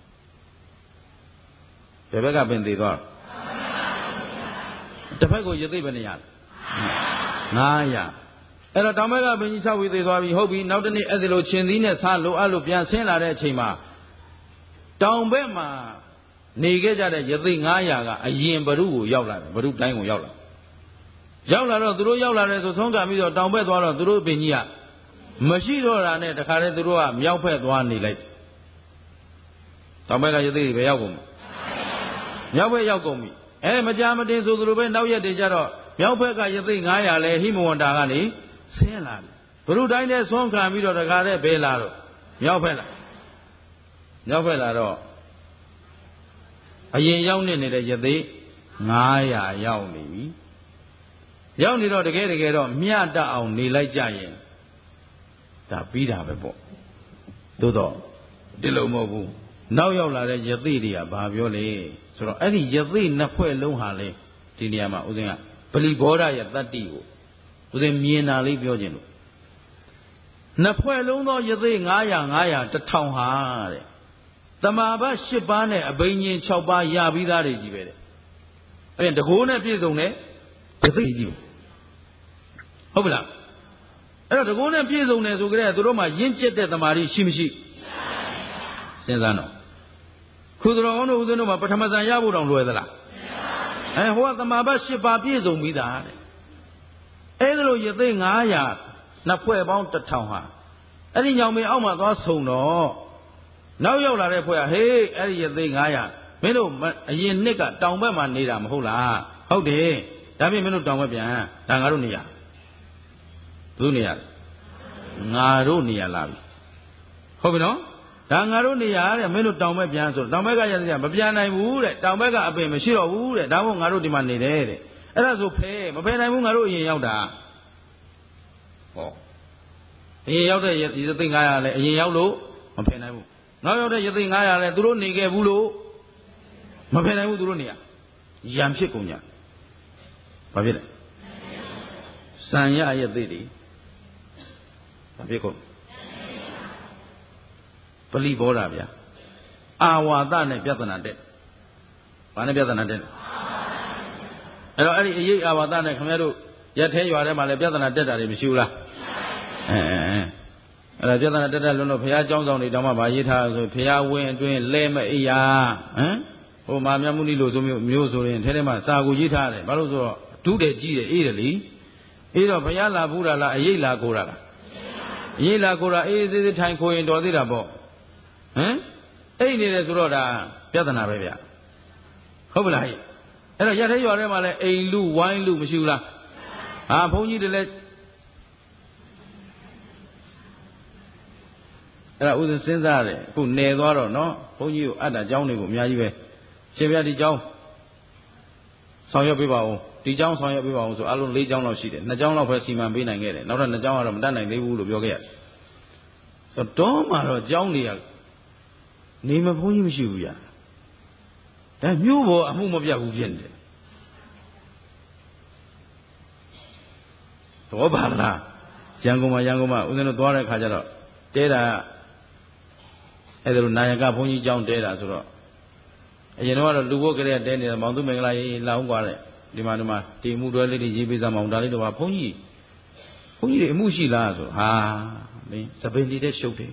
တယ်ဘယ်ဘက်ကပင်သေသွားတစ်ဖက်ကိုရသိဘယ်နေရ900အဲ့တော့တောင်ဘက်ကပင်ကြီး6ပြီးသေသွားပြီဟုတ်ပြီနောက်တနေ့အဲ့ဒီလိုခြင်သီးနဲ့စားလိုအပ်လို့ပြန်ဆင်းလာတဲ့အချိန်မှာတောင်ဘက်မှာနေခဲ့ကြတဲ့ရသိ900ကအရင်ဘရုကိုရောက်လာတယ်ဘရုတိုင်းကိုရောက်လာတော့သူတို့ရောက်လာတယ်ဆိုဆုံးကပြီးတော့တောင်ဘက်သွားတော့သူတို့ပင်ကြီးကမရှိတော့တာနဲ့တခါတည်းသူတို့ကမြောက်ဘက်သွားနေလိုက်တောင်ဘက်ကရသေးတွေပဲရောက်ကုန်ပြီမြောက်ဘက်ရောက်ကုန်ပြီမကြာမတင်ဆိုသူတို့ပဲနောက်ရက်တွေကျတော့မြောက်ဘက်ကရသေး900လဲဟိမဝန္တာကနေဆင်းလာတယ်ဘုရုတိုင်းနဲ့ဆွမ်းခံပြီးတော့တခါတည်းဘယ်လာတော့မြောက်ဘက်လာတော့အရင်ရောက်နေတဲ့ရသေး900ရောက်နေပြီရောက်နေတော့တကယ်တော့မျှတအောင်နေလိုက်ကြရင်ဒါပြီးတာပဲပေါ့သို့တော့ဒီလိုမဟုတ်ဘူးနောက်ရောက်လာတဲ့ယသိတွေကဘာပြောလဲဆိုတော့အဲ့ဒီယသိနှစ်ဖွဲ့လုံးဟာလေဒီနေရာမှာဦးဇင်းကပလီဘောဓရဲ့တတ္တိကိုဦးဇင်းမြင်တာလေးပြောခြင်းလို့နှစ်ဖွဲ့လုံးသောယသိ900 1000ဟာတဲ့တမာဘ8ပါးနဲ့အဘိညာဉ်6ပါးရပြီးသားတွေကြီးပဲတဲ့အဲ့ဒါတကိုးနဲ့ပြည့်စုံတဲ့ယသိကြီးဟုတ်ပလားအဲ့တော့တကုန်းနဲ့ပြည့်စုံတယ်ဆိုကြတဲ့သူတို့မှာရင့်ကျက်တဲ့တမာတိရှိမရှိစဉ်းစားတော့ခုတော်အောင်တို့ဦးဇင်းတို့မှာပထမဇန်ရဖို့တောင်လွယ်သလားဟိုကတမာဘ8ပါးပြည့်စုံပြီးသားတဲ့အဲ့ဒါလိုရသိ900နှစ်ဖွဲ့ပေါင်း1000ဟာအဲ့ဒီညောင်မင်းအောက်မှာသွားဆုံတော့နောက်ရောက်လာတဲ့ဖွဲ့ကဟေးအဲ့ဒီရသိ900မင်းတို့အရင်နှစ်ကတောင်ဘက်မှာနေတာမဟုတ်လားဟုတ်တယ်ဒါပြင်မင်းတို့တောင်ဘက်ပြန်ဒါငါတို့နေရသူနေရငါတို့နေရလာပြီဟုတ်ပြီနော်ဒါငါတို့နေရတဲ့မင်းတို့တောင်ဘက်ပြန်ဆိုတောင်ဘက်ကရတဲ့မပြန်နိုင်ဘူးတဲ့တောင်ဘက်ကအပင်မရှိတော့ဘူးတဲ့ဒါမို့ငါတို့ဒီမှာနေတယ်တဲ့အဲ့ဒါဆိုမဖယ်နိုင်ဘူးငါတို့အရင်ရောက်တာဟောအရင်ရောက်တဲ့ရသိ900လဲအရင်ရောက်လို့မဖယ်နိုင်ဘူးနောက်ရောက်တဲ့ရသိ900လဲသူတို့နေခဲ့ဘူးလို့မဖယ်နိုင်ဘူးသူတို့နေရရံဖြစ်ကုန်ကြဘာဖြစ်လဲစံရရဲ့သိတယ်ဘာဖြစ်ကုန်ပလီဘောဓဗျာအာဝါဒနဲ့ပြဿနာတက်ဘာနဲ့ပြဿနာတက်အဲ့တော့အဲ့ဒီအရေးအာဝါဒနဲ့ခင်ဗျားတို့ရက်ထဲရွာထဲမှာလည်းပြဿနာတက်တာတွေမရှိဘူးလားအဲ့ဒါပြဿနာတက်လွန်းတော့ဘုရားကျောင်းဆောင်တွေတောင်မှဗာရေးထားဆိုဘုရားဝင်းအတွင်းလဲမအိယာဟိုမာမြတ်မုနီလို့ဆိုမျိုးဆိုရင်ထဲမှာစာကိုရေးထားတယ်ဘာလို့ဆိုတော့ဒုတဲ့ကြီးတယ်အေးတယ်လေအေးတော့ဘုရားလာဘူးလားအရေးလာကိုတာလားအရေးလာကိုတာအေးစေးစေးထိုင်ခိုးရင်တော်သေးတာပေါ့အိတ်နေတယ်ဆိုတော့ဒါပြဿနာပဲဗျဟုတ်ပလားဟဲ့အဲ့တော့ရက်ထဲရွာထဲမှာလည်းအိမ်လူဝိုင်းလူမရှိဘူးလားဘုန်းကြီးတွေလည်းအဲ့ဒါဥစဉ်စဉ်းစားတယ်အခုနယ်သွားတော့နော်ဘုန်းကြီးကိုအပ်တာเจ้าတွေကိုအများကြီးပဲရှင်ဗျာဒီเจ้าဆောင်ရွက်ပေးပါဦးဒီเจ้าဆောင်ရွက်ပေးပါဦးဆိုအလုံး၄เจ้าလောက်ရှိတယ်2เจ้าလောက်ပဲစီမံပေးနိုင်ခဲ့တယ်နောက်ထပ်2เจ้าကတော့မတတ်နိုင်သေးဘူးလို့ပြောခဲ့ရတယ်ဆိုတော့မှတော့เจ้าတွေကနေမဘုန်းကြီးမရှိဘူးဗျာဒါမျိုးပေါ်အမှုမပြတ်ဘူးဖြစ်နေတယ်တော့ပါလားရန်ကုန်မှာဦးဇင်းတို့သွားတဲ့ခါကျတော့တဲတာအဲ့ဒါလိုနာယကဘုန်းကြီးเจ้าတဲတာဆိုတော့အရင်တော့လူဘုတ်ကလေးတဲနေတာမောင်သူမင်္ဂလာရေးလာအောင်กว่าတဲ့ဒီမှာတီမှုတွဲလေးတွေရေးပေးစမ်းမအောင်ဒါလေးတော့ဘုန်းကြီးတွေအမှုရှိလားဆိုဟာမင်းသပင်တီတဲ့ရှုပ်တယ်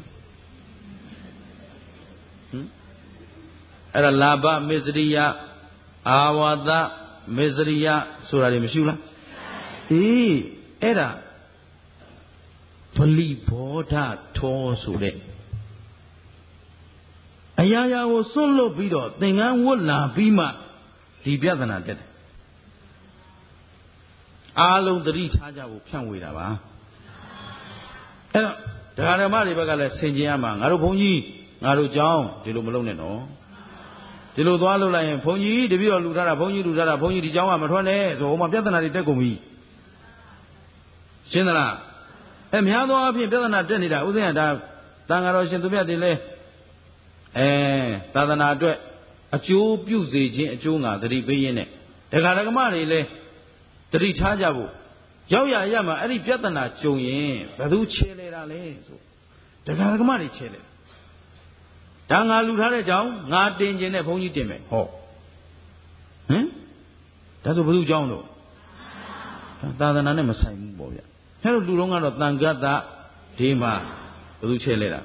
အဲ့ဒါလာဘမေစရိယအာဝါဒမေစရိယဆိုတာတွေမရှိဘူးလားအေးအဲ့ဒါဗလိဘောဓထောဆိုတဲ့အရာရာကိုစွန့်လွတ်ပြီးတော့သင်္ကန်းဝတ်လာပြီးမှဒီပြဿနာတက်တယ်အားလုံးသတိထားကြဖို့ဖြန့်ဝေတာပါအဲ့တော့ဒကာဓမ္မတွေဘက်ကလည်းဆင်ခြင်ရမှာငါတို့ဘုန်းကြီးငါတို့ကြောင်းဒီလိုမလုပ်နဲ့နော်ဒီလိုသွားလို့လိုက်ရင်ဘုန်းကြီးတပည့်တော်လူထားတာဘုန်းကြီးလူထားတာဘုန်းကြီးဒီကြောင်းကမထွက်နဲ့ဆိုဟိုမှာပြဿနာတွေတက်ကုန်ပြီရှင်းသလားများသောအားဖြင့်ပြဿနာတက်နေတာဥစဉ်ကဒါတန်ဃာတော်ရှင်သူမြတ်တွေလဲသာသနာအတွက်အကျိုးပြုစေခြင်းအကျိုးငါသတိပေးရင်းနဲ့ဒကာဒကမတွေလဲသတိထားကြဖို့ရောက်ရမှာအဲ့ဒီပြဿနာကြုံရင်ဘယ်သူချေလဲတာလဲဆိုဒကာဒကမတွေချေလဲဒါငါလူထားတဲ့ကြောင့်ငါတင်ခြင်းနဲ့ဘုန်းကြီးတင်မယ်ဟောဒါဆိုဘယ်သူကြောင့်လို့သာသနာနဲ့မဆိုင်ဘူးပေါ့ဗျအဲ့လိုလူတော်ကတော့တန်ခတ်တာဒီမှာဘယ်သူချဲလဲတာ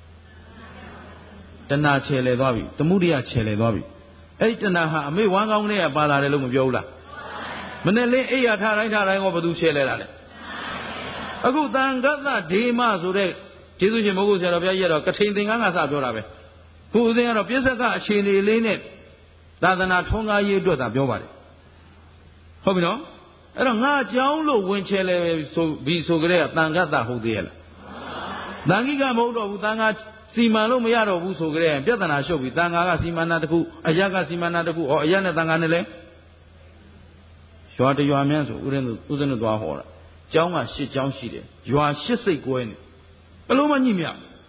တဏှာချဲလဲသွားပြီသမုဒိယချဲလဲသွားပြီအဲ့ဒီတဏှာဟာအမေဝမ်းကောင်းတဲ့ကပါလာတယ်လို့မပြောဘူးလားမနဲ့လင်းအိယာထားတိုင်းကိုဘယ်သူချဲလဲတာလဲအခုတန်ခတ်တာဒီမှာဆိုတဲ့ကျေးဇူးရှင်မိုးကုတ်ဆရာတော်ဘုရားကြီးကတော့ကထိန်သင်္ကန်းကစပြောတာပဲခုဦးဇင်းကတော့ပြစ္ဆကအခြေအနေလေးနဲ့သာသနာထွန်းကားရေးအတွက်သာပြောပါတယ်ဟုတ်ပြီနော်အဲ့တော့ငါအကြောင်းလို့ဝင်ချဲလဲဆိုပြီးဆိုကြတဲ့တန်ခတ်တာဟုတ်သေးရဲ့လားတန်ခိကမဟုတ်တော့ဘူးတန်ခါစီမံလို့မရတော့ဘူးဆိုကြတဲ့ပြဿနာရှုပ်ပြီးတန်ခါကစီမံနာတစ်ခုအရကစီမံနာတစ်ခုအရနဲ့တန်ခါနဲ့လဲရွာတရွာမြန်းဆိုဦးဇင်းတို့သွားဟောတာကျောင်းက၈ကျောင်းရှိတယ်ရွာ၈စိတ်ကွဲနေဘယ်လိုမှညှိမရ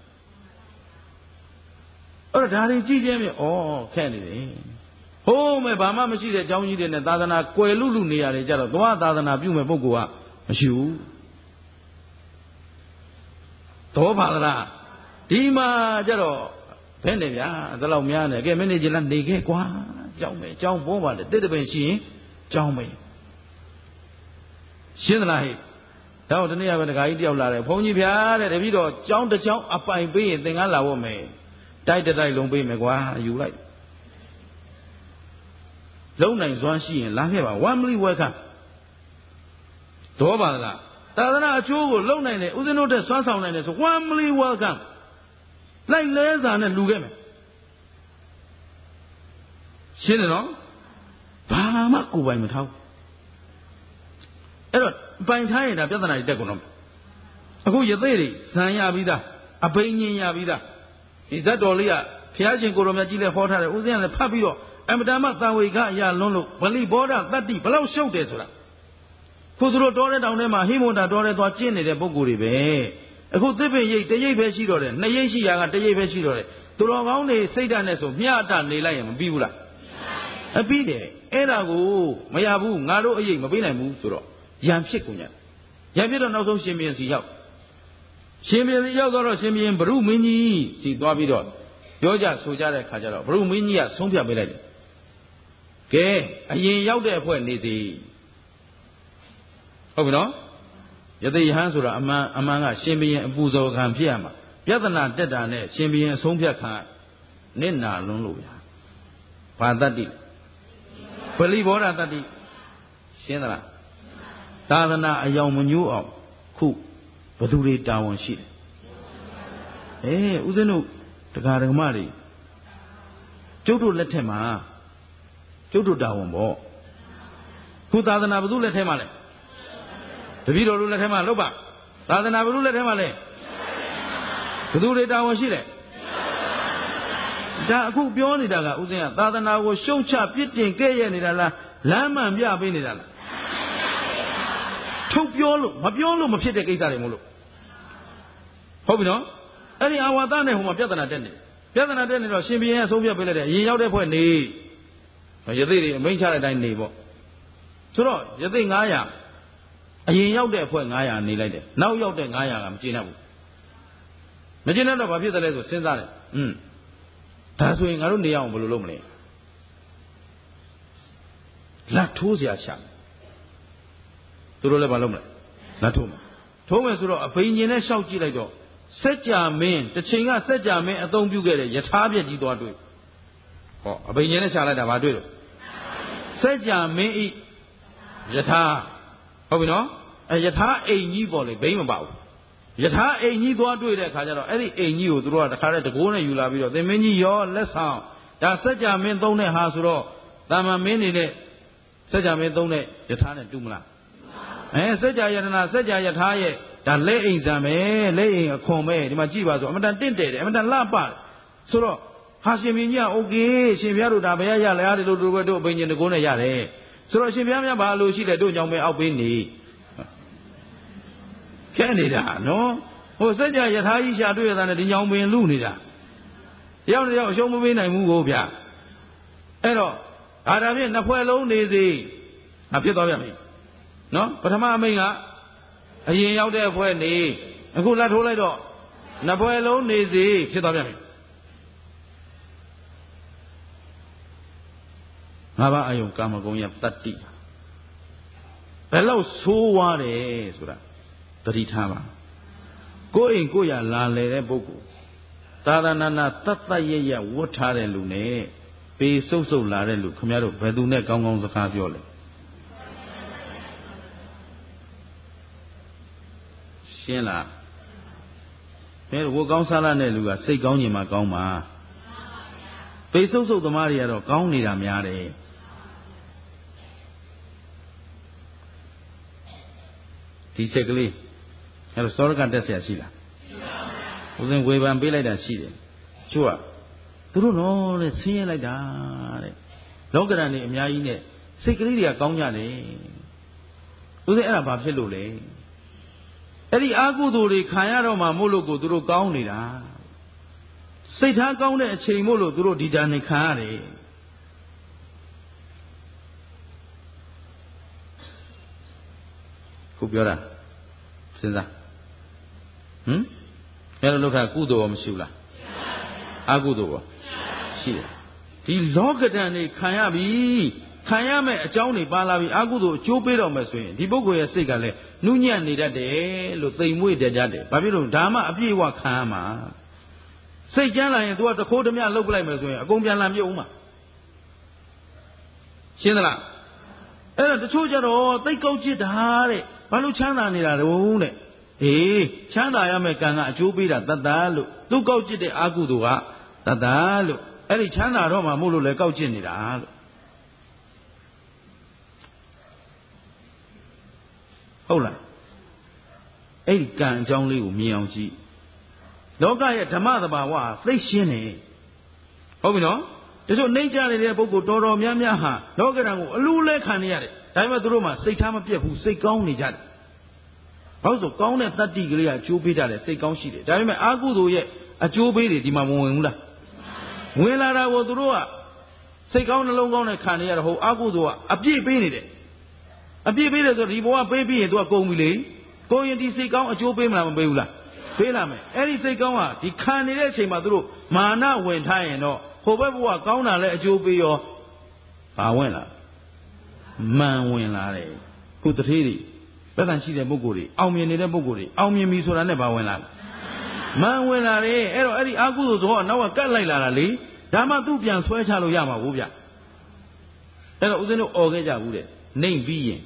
အဲ့တော့ဒါတွေကြည့်ခြင်းမြင်ခက်နေတယ်ဟိုးမဲ့ဘာမှမရှိတဲ့ကျောင်းကြီးတွေနဲ့သာသနာကွယ်လူနေရတယ်ကြတော့သွားသာသနာပြုမဲ့ပုဂ္ဂိုလ်ကမရှိဘူးတော့ပါလားဒီမှာကြတော့ဘယ်နဲ့ဗျာဒါလောက်များနေကဲမင်းနေကြလားနေခဲ့ကွာကြောင်းမယ်ကြောင်းပေါ်ပါလေတစ်တပင်ရှိရင်ကြောင်းမယ်ရှင်းသလားဟဲ့တော့တနေ့ကပဲတခါကြီးတယောက်လာတယ်ဘုန်းကြီးဗျာတဲ့တပည့်တော်ကြောင်းတစ်ကြောင်းအပိုင်ပေးရင်သင်္ကန်းလာဖို့မယ်တိုက်တိုက်လုံးပေးမယ်ကွာယူလိုက်လုံးနိုင်စွမ်းရှိရင်လာခဲ့ပါ one minute welcome တော့ပါလားသာသနာအကျိုးကိုလုံနိုင်တယ်ဦးဇင်းတို့တဲ့စွမ်းဆောင်နိုင်တယ်ဆို one minute welcome လိုက်လဲစာနဲ့လူခဲ့မယ်ရှင်းတယ်နော်ဘာမှကိုယ်ပိုင်မထားဘူးအဲ့တော့ပိုင်ထားရင်ဒါပြဿနာတွေတက်ကုန်တော့အခုရသေးတွေဇံရပြီးသားအဘိညာဉ်ရပြီးသားဒီဇတ်တော်လေးကဘုရားရှင်ကိုရောမြတ်ကြီးလည်းဟောထားတယ်ဦးဇင်းကလည်းဖတ်ပြီးတော့အမတမသံဝေကအရာလွန်းလို့ဗလိဘောဓတတ္တိဘလောက်ရှုပ်တယ်ဆိုတာခုသူတို့တောတဲ့တောင်ထဲမှာဟိမန္တာတောထဲသွားကျင့်နေတဲ့ပုဂ္ဂိုလ်တွေပဲအခုသစ်ပင်ရိပ်တရိပ်ပဲရှိတော့တယ်နှစ်ရိပ်ရှိရာကတရိပ်ပဲရှိတော့တယ်သူတော်ကောင်းတွေစိတ်ဓာတ်နဲ့ဆိုမျှတနေလိုက်ရင်မပြီးဘူးလားအပြီးတယ်အဲ့ဒါကိုမရဘူးငါတို့အရေးမပေးနိုင်ဘူးဆိုတော့ရံဖြစ်ကုန်ကြရံဖြစ်တော့နောက်ဆုံးရှင်ဘုရင်စီရောက်ရှင်ဘုရင်စီရောက်တော့ရှင်ဘုရင်ဘုရုမင်းကြီးစီသွားပြီးတော့ပြောကြဆိုကြတဲ့ခါကျတော့ဘုရုမင်းကြီးကဆုံးဖြတ်ပေးလိုက်တယ်ခကဲအရင်ရောက်တဲ့အဖွဲ့နေစီဟုတ်ပြီနော်ယသိယဟန်ဆိုတာအမှန်ကရှင်ဘုရင်အပူဇော်ခံဖြစ်ရမှာပြဿနာတက်တာနဲ့ရှင်ဘုရင်အဆုံးဖြတ်ခံနစ်နာလွန်းလို့ဗျာဘာတတ္တိပရိဘောဓတတ္တိရှင်းသလားသာသနာအယောင်မညိုးအောင်ခုဘသူတွေတာဝန်ရှိတယ်ဦးဇင်းတို့တရားဓမ္မတွေကျုပ်တို့လက်ထက်မှာကျုပ်တို့တာဝန်ပေါ့ခုသာသနာဘသူလက်ထက်မှာလဲတပည့်တော်တို့လက်ထက်မှာလုပ်ပါသာသနာဘသူလက်ထက်မှာလဲဘသူတွေတာဝန်ရှိတယ်ဒါအခုပြောနေတာကဦးဇင်းကသာသနာကိုရှုံချပြစ်တင်ကဲ့ရဲ့နေတာလားလမ်းမှန်ပြပေးနေတာလားထုတ်ပြောလို့မပြောလို့မဖြစ်တဲ့ကိစ္စတွေမို့လို့ဟုတ်ပြီနော်အဲ့ဒီအာဝါဒနဲ့ဟိုမှာပြဿနာတက်နေတော့ရှင်ဘုရင်အဆုံးဖြတ်ပေးလိုက်တယ်အရင်ရောက်တဲ့ဖွဲ့နေယသိတွေအမိန့်ချတဲ့အတိုင်းနေပေါ့ဆိုတော့ယသိ900အရင်ရောက်တဲ့ဖွဲ့900နေလိုက်တယ်နောက်ရောက်တဲ့900ကမကျေနပ်ဘူးမကျေနပ်တော့ဘာဖြစ်တယ်လဲဆိုစဉ်းစားတယ်ဒါဆိုရင်ငါတို့နေရအောင်ဘယ်လိုလုပ်မလဲလက်ထိုးเสียရှာသူတို့လည်းဘာလုပ်မလဲလက်ထိုးမယ်ဆိုတော့အဘိညာဉ်နဲ့ရှောက်ကြည့်လိုက်တော့စัจ जा မင်းတစ်ချိန်ကစัจ जा မင်းအသုံးပြုခဲ့တဲ့ယထာပြည့်ကြီးသွားတွေ့ဟောအဘိညာဉ်နဲ့ရှာလိုက်တာဘာတွေ့လို့စัจ जा မင်းဤယထာဟုတ်ပြီနော်ယထာအိမ်ကြီးပေါ့လေဘိမ့်မပါဘူးယထာအိမ်ကြီးသွားတွေ့တဲ့အခါကျတော့အဲ့ဒီအိမ်ကြီးကိုသူတို့ကတခါတည်းတကိုးနဲ့ယူလာပြီးတော့သင်မင်းကြီးရောလက်ဆောင်ဒါစัจ जा မင်းသုံးတဲ့ဟာဆိုတော့တာမန်မင်းနေတဲ့စัจ जा မင်းသုံးတဲ့ယထာနဲ့တူမလားစัจ जा ယတနာစัจ जा ယထာရဲ့ဒါလက်အိမ်ဇံပဲလက်အိမ်အခွန်ပဲဒီမှာကြည့်ပါဆိုအမတန်တင့်တယ်အမတန်လှပဆိုတော့ဟာရှင်ဘုရင်ကြီးကโอเคရှင်ဘုရားတို့ဒါဘယ်ရလဲဒီလိုတို့ပဲတို့အဘိညာဉ်တကုန်းနဲ့ရတယ်ဆိုတော့ရှင်ဘုရားများဘာလို့ရှိလဲတို့ကြောင့်ပဲအောက်ပေးနေခဲနေတာနော်ဟိုစัจ जा ယထာကြီးရှာတွေ့ရတာနဲ့ဒီကြောင့်ပင်လူနေတာတယောက်တယောက်အရှုံးမပေးနိုင်ဘူးကိုဗျအဲ့တော့ဒါဖြင့်နှစ်ဖွဲ့လုံးနေစီဖြစ်သွားပြန်ပြီနော်ပထမအမိန့်ကအရင်ရောက်တဲ့အဖွဲ့နေအခုလက်ထိုးလိုက်တော့နှစ်ဖွဲ့လုံးနေစီဖြစ်သွားပြန်ပြီငါးပါးအယုံကာမဂုဏ်ရဲ့တတ္တိဘယ်လောက်ဆိုးွားတယ်ဆိုတာသတိထားပါကိုယ်အိမ်ကိုယ်ရလာလေတဲ့ပုဂ္ဂိုလ်သာသနာနာတတ်တတ်ရရဝတ်ထားတဲ့လူနဲ့ပေစုပ်စုပ်လာတဲ့လူခင်ဗျားတို့ဘယ်သူနဲ့ကောင်းကောင်းစကားပြောလဲရှင်းလားဘယ်ဝတ်ကောင်းစားလာတဲ့လူကစိတ်ကောင်းခြင်းမှကောင်းပါပေစုပ်စုပ်သမားတွေကတော့ကောင်းနေတာများတယ်ဒီချက်ကလေးအဲ့တော့စောရကတက်เสียရှိလားရှိပါဘူးဦးဇင်းဝေဖန်ပေးလိုက်တာရှိတယ်ချို့ကသူတို့တော့တဲ့ဆင်းရဲလိုက်တာတဲ့လောကဓာတ်တွေအများကြီးနဲ့စိတ်ကလေးတွေကကောင်းကြတယ်ဦးဇင်းအဲ့ဒါဘာဖြစ်လို့လဲအဲ့ဒီအာကုသိုလ်တွေခံရတော့မှမို့လို့ကိုသူတို့ကောင်းနေတာစိတ်ထားကောင်းတဲ့အချိန်မို့လို့သူတို့ဒီဓာတ်နဲ့ခံရတယ်ခုပြောတာစဉ်းစားအဲ့လိုလုပ်တာကုသိုလ်ရောမရှိဘူးလားအာကုသိုလ်ရောရှိတယ်ဒီလောကဓာတ်တွေခံရပြီခံရမဲ့အကြောင်းတွေပါလာပြီအာကုသိုလ်အကျိုးပေးတော့မယ်ဆိုရင်ဒီပုဂ္ဂိုလ်ရဲ့စိတ်ကလည်းနှုညံ့နေတတ်တယ်လို့သိမ်မွေ့တတ်ကြတယ်ဘာဖြစ်လို့ဒါမှအပြည့်အဝခံရမှာစိတ်ကြမ်းလာရင် तू ကတခိုးတမျှလှုပ်ပလိုက်မယ်ဆိုရင်အကုန်ပြန်လာမြုပ်ဦးမှာရှင်းသလားအဲ့တော့တချို့ကြတော့သိတ်ကောက်จิตတာတဲ့ဘာလို့ချမ်းသာနေတာတုံးတဲ့ချမ်းသာရမယ့်ကံကအကျိုးပေးတာတတ်တာလို့သူကောက်จิตတဲ့အာကုသိုလ်ကတတ်တာလို့အဲ့ဒီချမ်းသာတော့မှမို့လို့လေကောက်จิตနေတာလို့ဟုတ်လားအဲ့ဒီကံအကြောင်းလေးကိုမြင်အောင်ကြည့်လောကရဲ့ဓမ္မသဘာဝသိရှင်းတယ်ဟုတ်ပြီနော်တချို့နှိမ့်ကြနေတဲ့ပုဂ္ဂိုလ်တော်တော်များများဟာလောကဓာတ်ကိုအလူလဲခံနေရတယ်ဒါပေမဲ့သူတို့မှစိတ်ထားမပြတ်ဘူးစိတ်ကောင်းနေကြတယ်ဘာလို့ဆိုကောင်းတဲ့တတ္တိကလေးကအကျိုးပေးတာလေစိတ်ကောင်းရှိတယ်ဒါပေမဲ့အာကုသိုလ်ရဲ့အကျိုးပေးတွေဒီမှာမဝင်ဘူးလားဝင်လာတာကိုသူတို့ကစိတ်ကောင်းနှလုံးကောင်းနဲ့ခံနေရတော့ဟိုအာကုသိုလ်ကအပြည့်ပေးနေတယ်အပြည့်ပေးတယ်ဆိုဒီဘဝပေးပြီးရင်သူကကုန်ပြီလေကုန်ရင်ဒီစိတ်ကောင်းအကျိုးပေးမလားမပေးဘူးလားပေးလာမယ်အဲ့ဒီစိတ်ကောင်းကဒီခံနေတဲ့အချိန်မှာသူတို့မာနဝင်ထားရင်တော့ဟိုဘက်ဘဝကောင်းတာလည်းအကျိုးပေးရောဘာဝင်လာမှန်ဝင်လာတယ်ခုတတိတွေဘယ်တန်ရှိတဲ့ပုဂ္ဂိုလ်တွေအောင်မြင်နေတဲ့ပုဂ္ဂိုလ်တွေအောင်မြင်ပြီဆိုတာနဲ့ဘာဝင်လာမှန်ဝင်လာတယ်အဲ့တော့အဲ့ဒီအကုသိုလ်သောနောက်ကကတ်လိုက်လာတာလေဒါမှသူ့ပြန်ဆွဲချလို့ရမှာဘူးဗျအဲ့တော့ဦးဇင်းတို့អော်ခဲ့ကြဘူးတဲ့နှိမ့်ပြီးရင်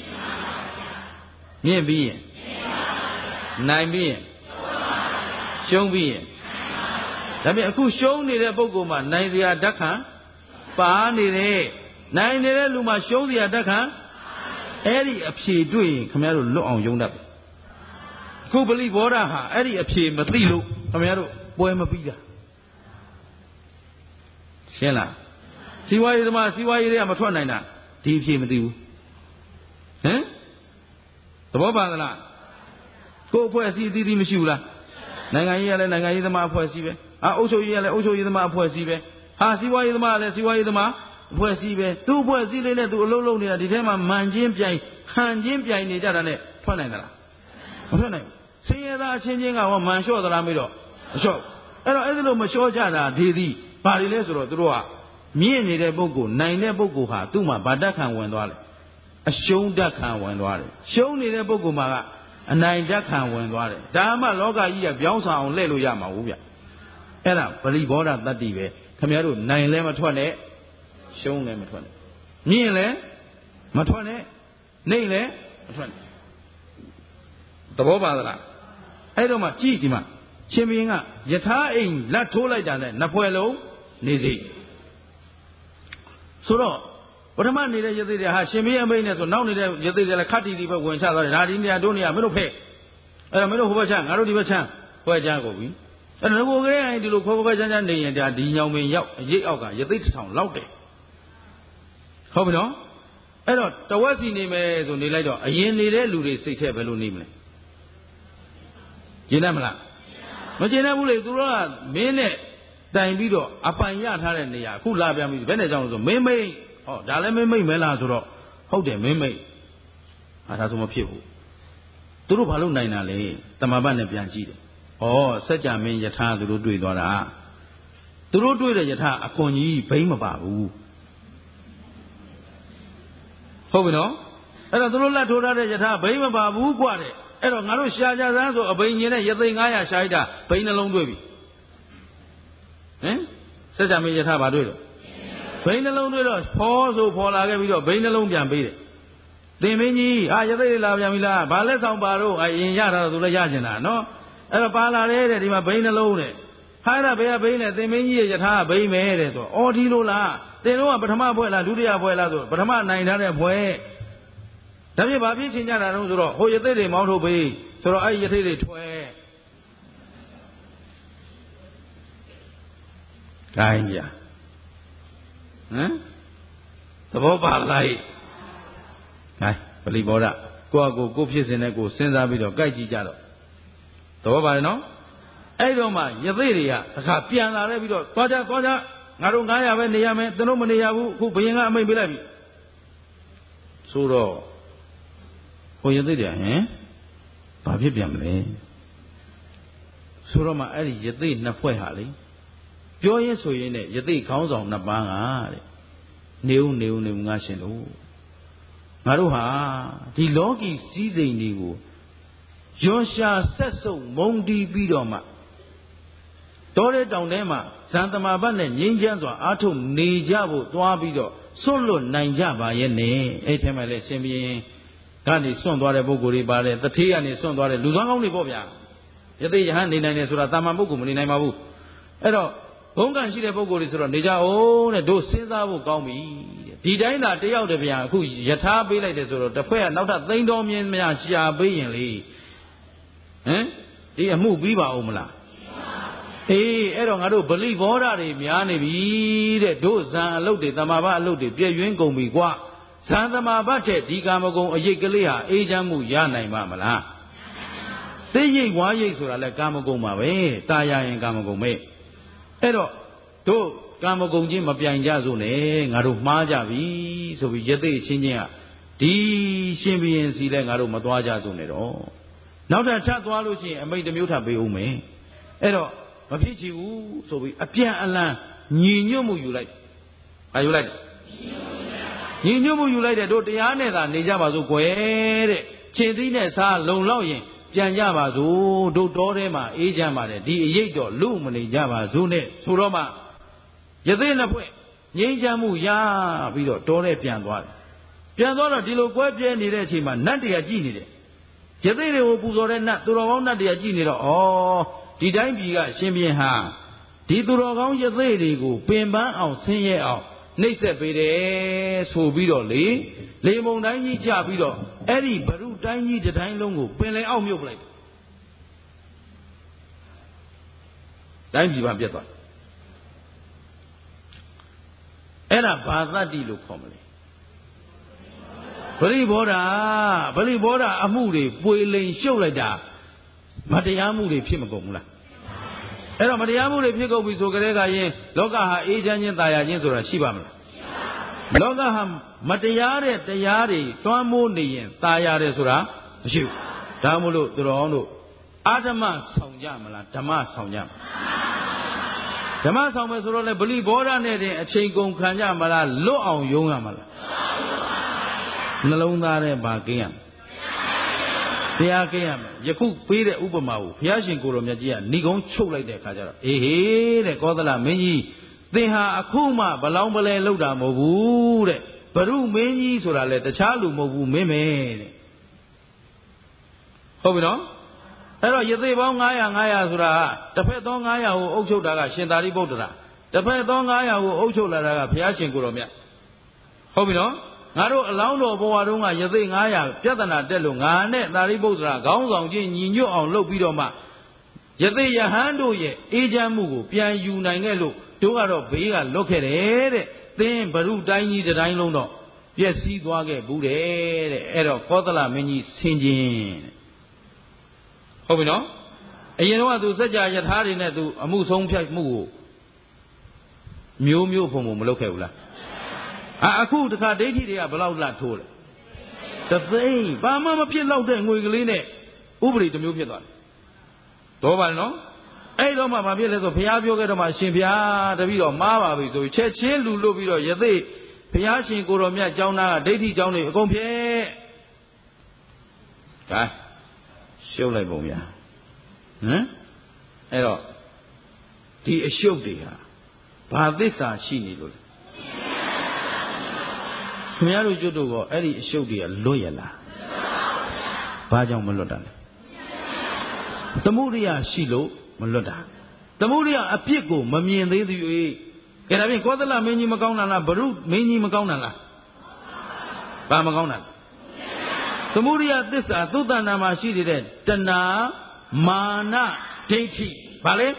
မြင့်ပြီးရင်နိုင်ပြီးရင်ရှုံးပြီးရင်ဒါပေမဲ့အခုရှုံးနေတဲ့ပုဂ္ဂိုလ်မှာနိုင်စရာဓက္ခံပါနေတယ်နိုင်နေတဲ့လူမှာရှုံးစရာဓက္ခံအဲ့ဒီအဖြေတွေ့ရင်ခင်ဗျားတို့လွတ်အောင်ယုံတတ်တယ်အခုပလိဘောဓဟာအဲ့ဒီအဖြေမသိလို့ခင်ဗျားတို့ပွဲမပြီးတာရှင်းလားစီဝါရေးသမားစီဝါရေးတွေကမထွက်နိုင်တာဒီအဖြေမသိဘူးဟမ်သဘောပါသလားကိုယ်အဖွဲ့အစည်းအသီးသီးမရှိဘူးလားနိုင်ငံရေးကလည်းနိုင်ငံရေးသမားအဖွဲ့အစည်းပဲအုပ်ချုပ်ရေးကလည်းအုပ်ချုပ်ရေးသမားအဖွဲ့အစည်းပဲဟာစီဝါရေးသမားကလည်းစီဝါရေးသမားအဖွဲ့အစည်းပဲသူ့အဖွဲ့အစည်းလေးနဲ့သူအလုံးလုံးနေတာဒီထဲမှာမှန်ချင်းပြိုင်ဟန်ချင်းပြိုင်နေကြတာနဲ့ထွက်နိုင်သလားမထွက်နိုင်ဘူးဆင်းရဲသားအချင်းချင်းကမှန်လျှော့သလားမေးတော့မလျှော့အဲ့တော့အဲ့ဒီလိုမလျှော့ကြတာဒီသည်ဘာတွေလဲဆိုတော့သူတို့ကမြင့်နေတဲ့ပုဂ္ဂိုလ်နိုင်တဲ့ပုဂ္ဂိုလ်ဟာသူ့မှာဗာတတ်ခံဝင်သွားတယ်အရှုံးတတ်ခံဝင်သွားတယ်ရှုံးနေတဲ့ပုဂ္ဂိုလ်မှာကအနိုင်တတ်ခံဝင်သွားတယ်ဒါမှလောကကြီးကပြောင်းဆောင်အောင်လှည့်လို့ရမှာဘူးဗျအဲ့ဒါပရိဘောဓတတ္တိပဲခင်ဗျားတို့နိုင်လဲမထွက်နဲ့ရှုံးလဲမထွက်နဲ့မြင့်လဲမထွက်နဲ့နှိမ့်လဲမထွက်နဲ့သဘောပါသလားအဲ့တော့မှကြည့်ဒီမှာရှင်ဘုရင်ကယထာအိမ်လက်ထိုးလိုက်တာနဲ့နှစ်ဖွဲ့လုံးနေစီဆိုတော့ပထမနေတဲ့ယသိတွေဟာရှင်ဘုရင်အမိန့်နဲ့ဆိုနောက်နေတဲ့ယသိတွေလည်းခတ်တီတီပဲဝင်ချသွားတယ်ဒါဒီနေရာတို့နေရာမင်းတို့ဖဲ့အဲ့တော့မင်းတို့ဟိုဘက်ချငါတို့ဒီဘက်ချခွဲချကုန်ပြီအဲ့တော့ကိုယ်ကလေးဒီလိုခွဲချမ်းနေရင်ဒါဒီညောင်ပင်ရောက်အရေးအောက်ကယသိတစ်ထောင်လောက်တယ်ဟုတ်ပြီနော်အဲ့တော့တဝက်စီနေမယ်ဆိုနေလိုက်တော့အရင်နေတဲ့လူတွေစိတ်ထဲဘယ်လိုနေမလဲကျင်တတ်မလားမကျင်တတ်ဘူးလေသူတို့ကမင်းနဲ့တိုင်ပြီးတော့အပိုင်ရထားတဲ့နေရာအခုလာပြန်ပြီဘယ်နဲ့ကြောင့်လဲဆိုမင်းမိတ်ဟောဒါလည်းမင်းမိတ်မဲလားဆိုတော့ဟုတ်တယ်မင်းမိတ်ဒါဆိုမဖြစ်ဘူးသူတို့ဘာလို့နိုင်တာလဲတမ္မာပတ်နဲ့ပြန်ကြည့်တယ်ဩစัจ जा မင်းယထာသူတို့တွေ့သွားတာသူတို့တွေ့တဲ့ယထာအခွန်ကြီးဘိန်းမပါဘူးဟုတ်ပြီနော်အဲ့တော့သူတို့လက်ထိုးထားတဲ့ယထာဘိန်းမပါဘူးกว่าတဲ့အဲ့တော့ငါတို့ရှာကြစမ်းဆိုအဘိညာဉ်နဲ့ယသိန်း900ရှာလိုက်တာဘိန်းနှလုံးတွေ့ပြီဟင်စัจ जा မင်းယထာဘာတွေ့တော့ဘိန်းနှလုံးတွေ့တော့ဖောဆိုဖော်လာခဲ့ပြီးတော့ဘိန်းနှလုံးပြန်ပေးတယ်သင်မင်းကြီးယသိန်းလာပြန်ပြီလားဘာလက်ဆောင်ပါတော့အရင်ရတာတော့သူလည်းရကျင်တာနော်အဲ့တော့ပါလာတယ်တဲ့ဒီမှာဘိန်းနှလုံးတဲ့ဟာအဲ့ဒါဘယ်ကဘိန်းလဲသင်မင်းကြီးရဲ့ယထာဘိန်းပဲတဲ့ဆိုအော်ဒီလိုလားသင်တို့ကပထမဘွဲလားဒုတိယဘွဲလားဆိုပထမနိုင်ထားတဲ့ဘွဲဒါပြဘာဖြစ်ချင်ကြတာတော့ဆိုတော့ဟိုယသိတွေမောင်းထုတ်ပေးဆိုတော့အဲ့ယသိတွေထွဲကိုင်းပြဟမ်သဘောပါလားဟဲ့ပလိဘောဓကိုဖြစ်စဉ်နဲ့ကိုစဉ်းစားပြီးတော့ကြိုက်ကြည့်ကြတော့သဘောပါတယ်နော်အဲ့တော့မှယသိတွေကတခါပြန်လာတယ်ပြီးတော့သွားကြငါတို့900ပဲနေရမယ်သူတို့မနေရဘူးအခုဘုရင်ကအမိန့်ပေးလိုက်ပြီဆိုတော့ဟိုယသိတွေဟင်ဘာဖြစ်ပြန်မလဲဆိုတော့မှအဲ့ဒီယသိနှစ်ဖွဲ့ဟာလေပြောရင်းဆိုရင်းနဲ့ယသိခေါင်းဆောင်နှစ်ပန်းကတဲ့နေဦးငါရှင်လို့ငါတို့ဟာဒီလောကီစည်းစိမ်တွေကိုရွန်ရှာဆက်စုပ်မုံတီးပြီးတော့မှတောတဲ့တောင်ထဲမှာဇန်သမဘတ်နဲ့ငြိမ်းချမ်းစွာအားထုတ်နေကြဖို့သွားပြီးတော့စွန့်လွတ်နိုင်ကြပါရဲ့နဲ့အဲ့ထဲမှာလဲရှင်ဘုရင်ကနေစွန့်သွားတဲ့ပုဂ္ဂိုလ်တွေပါတယ်တထေးကနေစွန့်သွားတဲ့လူသားကောင်းတွေပေါ့ဗျာယသိယဟန်နေနိုင်တယ်ဆိုတာတာမန်ပုဂ္ဂိုလ်မနေနိုင်ပါဘူးအဲ့တော့ဘုံကံရှိတဲ့ပုဂ္ဂိုလ်တွေဆိုတော့နေကြအောင်တဲ့တို့စဉ်းစားဖို့ကောင်းပြီတဲ့ဒီတိုင်းသာတယောက်တည်းဗျာအခုယထာပေးလိုက်တယ်ဆိုတော့တစ်ဖွဲ့ကနောက်ထပ်သိန်းတော်မြင်းများရှာပေးရင်လေဟမ်ဒီအမှုပြီးပါဦးမလားအေးအဲ့တော့ငါတို့ဗလိဘောဓတွေများနေပြီတဲ့တို့ဇံအလုတ်တွေတမာဘအလုတ်တွေပြည့်ရွင်းကုန်ပြီကွာဇံတမာဘထက်ဒီကာမဂုဏ်အရိတ်ကလေးဟာအေးချမ်းမှုရနိုင်ပါမလားသိရိတ်ဝါရိတ်ဆိုတာလဲကာမဂုဏ်ပါပဲတာယာရင်ကာမဂုဏ်ပဲအဲ့တော့တို့ကာမဂုဏ်ချင်းမပြိုင်ကြစို့နဲ့ငါတို့မှားကြပြီဆိုပြီးယသိချင်းချင်းကဒီရှင်ဘုရင်စီလဲငါတို့မသွားကြစို့နဲ့တော့နောက်ထပ်သွားလို့ရှိရင်အမိန့်တစ်မျိုးထပ်ပေးဦးမယ်အဲ့တော့မဖြစ်ချင်ဘူးဆိုပြီးအပြန်အလှန်ညီညွတ်မှုယူလိုက်။ဘာယူလိုက်လဲညီညွတ်မှုယူလိုက်တဲ့တို့တရားနဲ့သာနေကြပါစို့ကွယ်တဲ့ခြေသီးနဲ့စားလုံလောက်ရင်ပြန်ကြပါစို့တို့တော်ထဲမှာအေးချမ်းပါတယ်ဒီအရေးတော့လူမနေကြပါစို့နဲ့ဆိုတော့မှယသိနှစ်ဖွဲ့ငြိမ်းချမ်းမှုရပြီးတော့တော်ထဲပြန်သွားတယ်ပြန်သွားတော့ဒီလိုကွဲပြဲနေတဲ့အချိန်မှာနတ်တွေကကြည်နေတယ်ယသိတွေကိုပူဇော်တဲ့နတ်သူတော်ကောင်းနတ်တွေကကြည်နေတော့ဩဒီတိုင်းပြည်ကရှင်ဘုရင်ဟာဒီသူတော်ကောင်းယသိတွေကိုပင်ပန်းအောင်ဆင်းရဲအောင်နှိပ်စက်ပေးတယ်ဆိုပြီးတော့လေမုန်တိုင်းကြီးချပြီးတော့အဲ့ဒီဘရုတိုင်းကြီးတစ်တိုင်းလုံးကိုပင်လယ်အောက်မြုပ်ပလိုက်တိုင်းပြည်မှာပြတ်သွားအဲ့ဒါဘာသတ္တိလို့ခေါ်မလဲပရိဘောဓအမှုတွေပွေလိန်ရှုပ်လိုက်တာမတရားမှုတွေဖြစ်မကုန်ဘူးလားအဲ့တော့မတရားမှုတွေဖြစ်ကုန်ပြီဆိုကြတဲ့ကရင်လောကဟာအေးချမ်းခြင်းတာယာခြင်းဆိုတာရှိပါမလားလောကဟာမတရားတဲ့တရားတွေတွန်းမိုးနေရင်တာယာတယ်ဆိုတာမရှိဘူးဒါမို့လို့သူတော်တို့အာဓမ္မဆောင်ကြမလားဓမ္မဆောင်ကြမလားဓမ္မဆောင်မယ်ဆိုတော့လေဗလိဘောဓနဲ့တင်အချိန်ကုန်ခံကြမလားလွတ်အောင်ယုံရမလားနှလုံးသားနဲ့ပါကင်းရမယ်တရားကင်းရမယ်ယခုပေးတဲ့ဥပမာကိုဘုရားရှင်ကိုယ်တော်မြတ်ကြီးကဏိကုံးချုပ်လိုက်တဲ့အခါကျတော့အေးဟေးတဲ့ကောသလမင်းကြီးသင်ဟာအခုမှဘလောင်ပလဲလောက်တာမဟုတ်ဘူးတဲ့ဘရုမင်းကြီးဆိုတာလေတခြားလူမဟုတ်ဘူးမင်းမယ်တဲ့ဟုတ်ပြီနော်အဲ့တော့ယသိပေါင်း900ဆိုတာတစ်ဖက်သော900ကိုအုပ်ချုပ်တာကရှင်သာရိပုတ္တရာတစ်ဖက်သော900ကိုအုပ်ချုပ်လာတာကဘုရားရှင်ကိုယ်တော်မြတ်ဟုတ်ပြီနော်ငါတို့အလောင်းတော်ဘဝတုန်းကယသိ900ပြဿနာတက်လို့ငါနဲ့သာရိပုတ္တရာခေါင်းဆောင်ချင်းညီညွတ်အောင်လုပ်ပြီးတော့မှယသိယဟန်တို့ရဲ့အေးချမ်းမှုကိုပြန်ယူနိုင်ခဲ့လို့တို့ကတော့ဘေးကလွတ်ခဲ့တယ်တဲ့သင်ဘရုတိုင်းကြီးတိုင်းလုံးတော့ပျက်စီးသွားခဲ့ဘူးတဲ့အဲ့တော့ကောသလမင်းကြီးဆင်ခြင်းတဲ့ဟုတ်ပြီနော်အရင်တော့သူစัจ जा ယထာတွေနဲ့သူအမှုဆုံးဖြတ်မှုကိုမျိုးဖုံမလုပ်ခဲ့ဘူးလားအခုတခါဒိဋ္ဌိတွေကဘယ်လောက်လာထိုးလဲတသိန်းဘာမှမဖြစ်တော့တဲ့ငွေကလေးနဲ့ဥပဒေတစ်မျိုးဖြစ်သွားတယ်တော့ပါနော်အဲ့တော့မှဘာဖြစ်လဲဆိုဘုရားပြောခဲ့တော့မှရှင်ဘုရားတပည့်တော်မှားပါပြီဆိုချက်ချင်းလူလွတ်ပြီးတော့ယသိဘုရားရှင်ကိုယ်တော်မြတ်ကျောင်းသားကဒိဋ္ဌိကျောင်းတွေအကုန်ဖြဲဒါရှုပ်လိုက်ပုံဗျာအဲ့တော့ဒီအရှုပ်တွေဟာဘာသစ္စာရှိနေလို့လဲခင်ဗျားတို့ကျွတ်တို့ကအဲ့ဒီအရှုပ်တွေကလွတ်ရလားဘာကြောင့်မလွတ်တာလဲသမုဒိယရှိလို့မလွတ်တာသမုဒိယအပြစ်ကိုမမြင်သေးသည်၍ကဲဒါဖြင့်ကောသလမင်းကြီးမကောင်းတာလားဘရုမင်းကြီးမကောင်းတာလားဘာမကောင်းတာလဲသမုဒိယသစ္စာသုတ္တနာမှာရှိနေတဲ့တဏှာမာနဒိဋ္ဌိဘာလဲ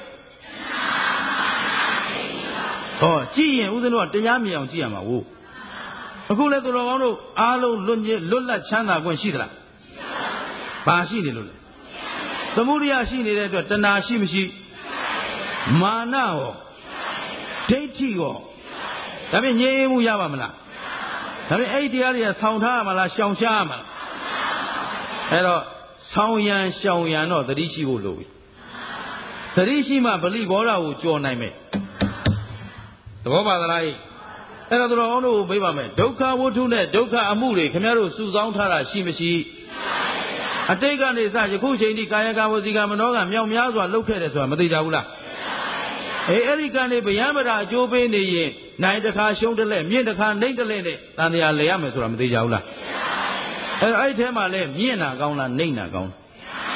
ဟောကြည့်ရင်ဦးဇင်းတို့ကတရားမြင်အောင်ကြည့်ရမှာဝို့အခုလဲသူတော်ကောင်းတို့အားလုံးလွတ်လပ်ချမ်းသာခွင့်ရှိသလားဘာရှိနေလို့လဲသမုဒိယရှိနေတဲ့အတွက်တဏှာရှိမရှိမာနရောဒိဋ္ဌိရောဒါဖြင့်ငြိမ်းမှုရပါမလားဒါဖြင့်အဲ့ဒီတရားတွေကဆောင်းထားရမလားရှောင်ရှားရမလားအဲ့တော့ဆောင်းရန်ရှောင်ရန်တော့သတိရှိဖို့လိုပြီသတိရှိမှဗလိဘောဓကိုကြော်နိုင်မယ်သဘောပါသလားအဲ့တော့သူတော်ကောင်းတို့ကိုမေးပါမယ်ဒုက္ခဝတ္ထုနဲ့ဒုက္ခအမှုတွေခင်ဗျားတို့စုဆောင်းထားတာရှိမရှိအတိတ်ကနေစယခုချိန်ထိကာယကဝစီကမနောကမြောက်များစွာလှုပ်ခဲ့တယ်ဆိုတာမသိကြဘူးလားအဲ့ဒီကနေဗျမ်းပရာအကျိုးပေးနေရင်နိုင်တစ်ခါရှုံးတစ်လက်မြင့်တစ်ခါနှိမ့်တစ်လက်နဲ့တန်တရားလဲရမယ်ဆိုတာမသိကြဘူးလားအဲ့ထဲမှာလဲမြင့်တာကောင်းလားနှိမ့်တာကောင်းလား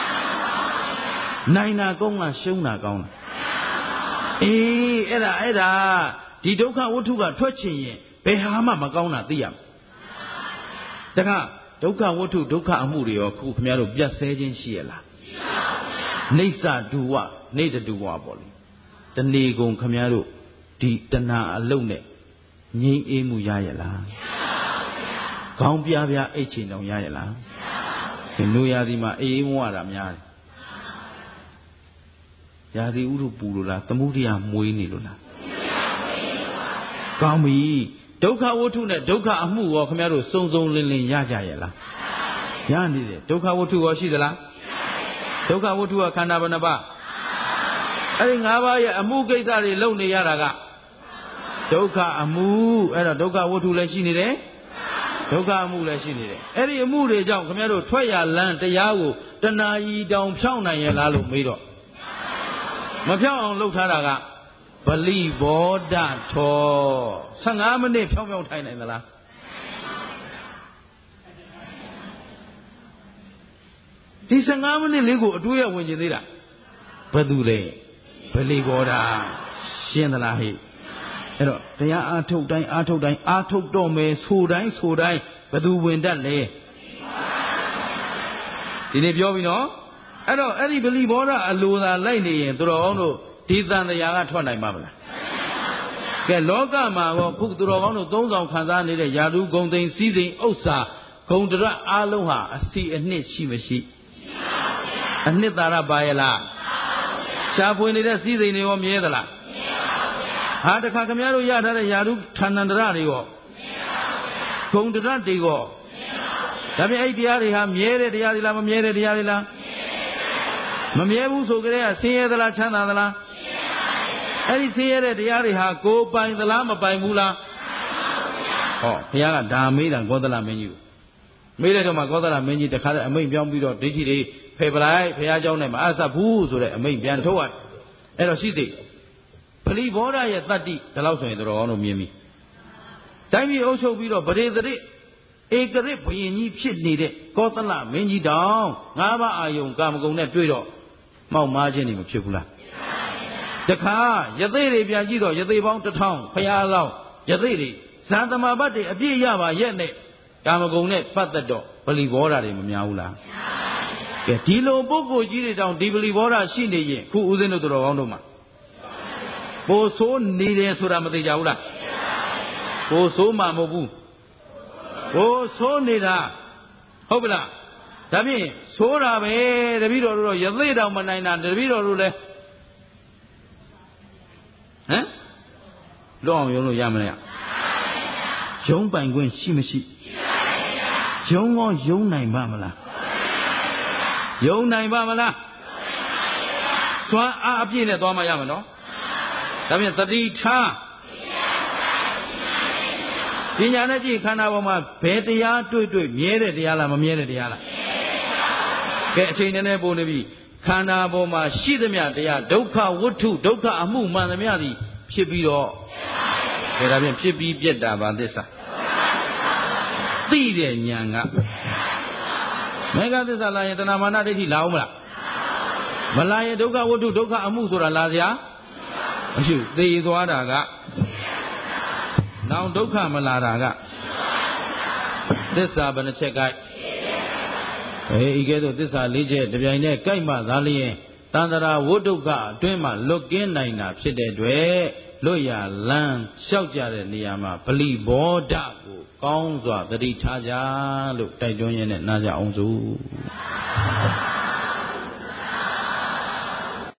နိုင်တာကောင်းလားရှုံးတာကောင်းလားအေးအဲ့ဒါဒီဒုက္ခဝတ္ထုကထွက်ချင်ရင်ဘယ်ဟာမှမကောင်းတာသိရမယ်တခါဒုက္ခဝတ္ထုဒုက္ခအမှုတွေရောခုခင်ဗျားတို့ပြတ်ဆဲခြင်းရှိရလားနေဆဒုဝနေတတုဝပေါ့လေတဏီကုံခင်ဗျားတို့ဒီတဏှာအလုံးနဲ့ငြိမ်းအေးမှုရရလားခေါင်းပြားအိတ်ချင်တောင်ရရလားဒီနုရာဒီမှာအေးမွားတာများတယ်ရာသီဥတုပူလို့လားသမုဒိယမွေးနေလို့လားကောင်းပြီဒုက္ခဝတ္ထုနဲ့ဒုက္ခအမှုရောခင်ဗျားတို့စုံစုံလင်လင်ရကြရဲ့လားရနေတယ်ဒုက္ခဝတ္ထုရောရှိသလားဒုက္ခဝတ္ထုကခန္ဓာဘယ်နှပါးအဲ့ဒီ၅ပါးရဲ့အမှုကိစ္စတွေလုပ်နေရတာကဒုက္ခအမှုအဲ့တော့ဒုက္ခဝတ္ထုလည်းရှိနေတယ်ဒုက္ခအမှုလည်းရှိနေတယ်အဲ့ဒီအမှုတွေကြောင့်ခင်ဗျားတို့ထွက်ရလန်းတရားကိုတဏှာကြီးတောင်ဖြောင်းနိုင်ရဲ့လားလို့မေးတော့မဖြောင်းအောင်လုပ်ထားတာကဗလိဘောဓထော15မိနစ်ဖြောင်းဖြောင်းထိုင်နိုင်သလားဒီ15မိနစ်လေးကိုအတွေးရဝင်ကျင်သေးတာဘယ်သူလဲဗလိဘောဓရှင်းသလားဟိအဲ့တော့တရားအာထုတ်တိုင်းအာထုတ်တိုင်းအာထုတ်တော့မယ်ဆိုတိုင်းဘယ်သူဝင်တတ်လဲဒီနေ့ပြောပြီနော်အဲ့တော့အဲ့ဒီဗလိဘောဓအလိုသာလိုက်နေရင်သူတော်ကောင်းတို့ဒီတန်တရားကထွက်နိုင်မှာမလားကဲလောကမှာကောခုသူတော်ကောင်းတို့သုံးဆောင်ခံစားနေတဲ့ယာတုဂုံသိမ်းစည်းစိမ်ဥစ္စာဂုံတရအားလုံးဟာအစီအနှစ်ရှိမရှိအနှစ်သာရပါရဲ့လားရှားဖွေနေတဲ့စည်းစိမ်တွေရောမြဲသလားဟာတခါခင်ဗျားတို့ရထားတဲ့ယာတုဌာဏန္တရတွေရောဂုံတရတွေရောဒါပြင်အဲ့တရားတွေဟာမြဲတဲ့တရားတွေလားမမြဲတဲ့တရားတွေလားမမြဲဘူးဆိုကြတဲ့ဆင်းရဲသလားချမ်းသာသလားအဲ့ဒီဆင်းရဲတဲ့တရားတွေဟာကိုယ်ပိုင်သလားမပိုင်ဘူးလားဟောဘုရားကဒါမေးတာကောသလမင်းကြီးကိုမေးလိုက်တော့မှကောသလမင်းကြီးတခါတည်းအမိန့်ပြောင်းပြီးတော့ဒိဋ္ဌိတွေဖယ်ပလိုက်ဘုရားเจ้าနဲ့မအပ်ဆက်ဘူးဆိုတဲ့အမိန့်ပြန်ထုတ်ရတယ်အဲ့တော့ရှိစေဗလိဘောဓရဲ့တတ္တိဒါလို့ဆိုရင်တော်တော်တို့မြင်ပြီတိုင်းပြည်အုပ်ချုပ်ပြီးတော့ဗရေတရိဧကရစ်ဘုရင်ကြီးဖြစ်နေတဲ့ကောသလမင်းကြီးတောင်၅ပါးအာယုံကာမဂုဏ်နဲ့တွေ့တော့မောက်မားခြင်းတွေမဖြစ်ဘူးလားတခါယသိတွေပြန်ကြည့်တော့ယသိပေါင်း1000ဖရာလောင်းယသိတွေဇာတမဘတ်တွေအပြည့်ရပါရဲ့နဲ့ကာမဂုဏ်နဲ့ပတ်သက်တော့ဗလိဘောဓတွေမများဘူးလားကဲဒီလိုပုဂ္ဂိုလ်ကြီးတွေတောင်ဒီဗလိဘောဓရှိနေရင်ခုဦးဇင်းတို့တော်ကောင်းတို့မှာပိုဆိုးနေတယ်ဆိုတာမသိကြဘူးလားပိုဆိုးမှမဟုတ်ဘူးပိုဆိုးနေတာဟုတ်ပလားဒါဖြင့်ဆိုးတာပဲတပည့်တော်တို့တော့ယသိတောင်မနိုင်တာတပည့်တော်တို့လည်းဟမ်လွတ်အောင်ယုံလို့ရမလဲယုံပိုင်ခွင့်ရှိမရှိယုံကောယုံနိုင်ပါမလားယုံနိုင်ပါမလားစွမ်းအားအပြည့်နဲ့သွားမှရမယ်နော်ဒါဖြင့်တတိထားပညာနဲ့ကြည့်ခန္ဓာပေါ်မှာဘယ်တရားတွေ့မြဲတဲ့တရားလားမမြဲတဲ့တရားလားကဲအချိန်နဲ့ပို့နေပြီခန္ဓာပေါ်မှာရှိသမျှတရားဒုက္ခဝတ္ထုဒုက္ခအမှုမှန်သမျှသည်ဖြစ်ပြီးတော့ဒါဖြင့်ဖြစ်ပြီးပြက်တာပါသစ္စာသိတဲ့ဉာဏ်ကမေဃသစ္စာလာရင်တဏမာနဒိဋ္ဌိလာအောင်မလားမလာရင်ဒုက္ခဝတ္ထုဒုက္ခအမှုဆိုတာလာစရာမရှိဘူးသိသွားတာကနောင်ဒုက္ခမလာတာကသစ္စာဘယ်နှချက်ကြိုက်ဤကဲ့သို့သစ္စာ၄ချက်တပြိုင်တည်းကြိုက်မှသာလျှင်တန္တရာဝဋ္ထုကအတွင်းမှလွတ်ကင်းနိုင်တာဖြစ်တဲ့အတွက်လွတ်ရလန်းလျှောက်ကြတဲ့နေရာမှာဗလိဘောဓကိုကောင်းစွာသတိထားကြလို့တိုက်တွန်းရင်းနဲ့နားကြအောင်စို့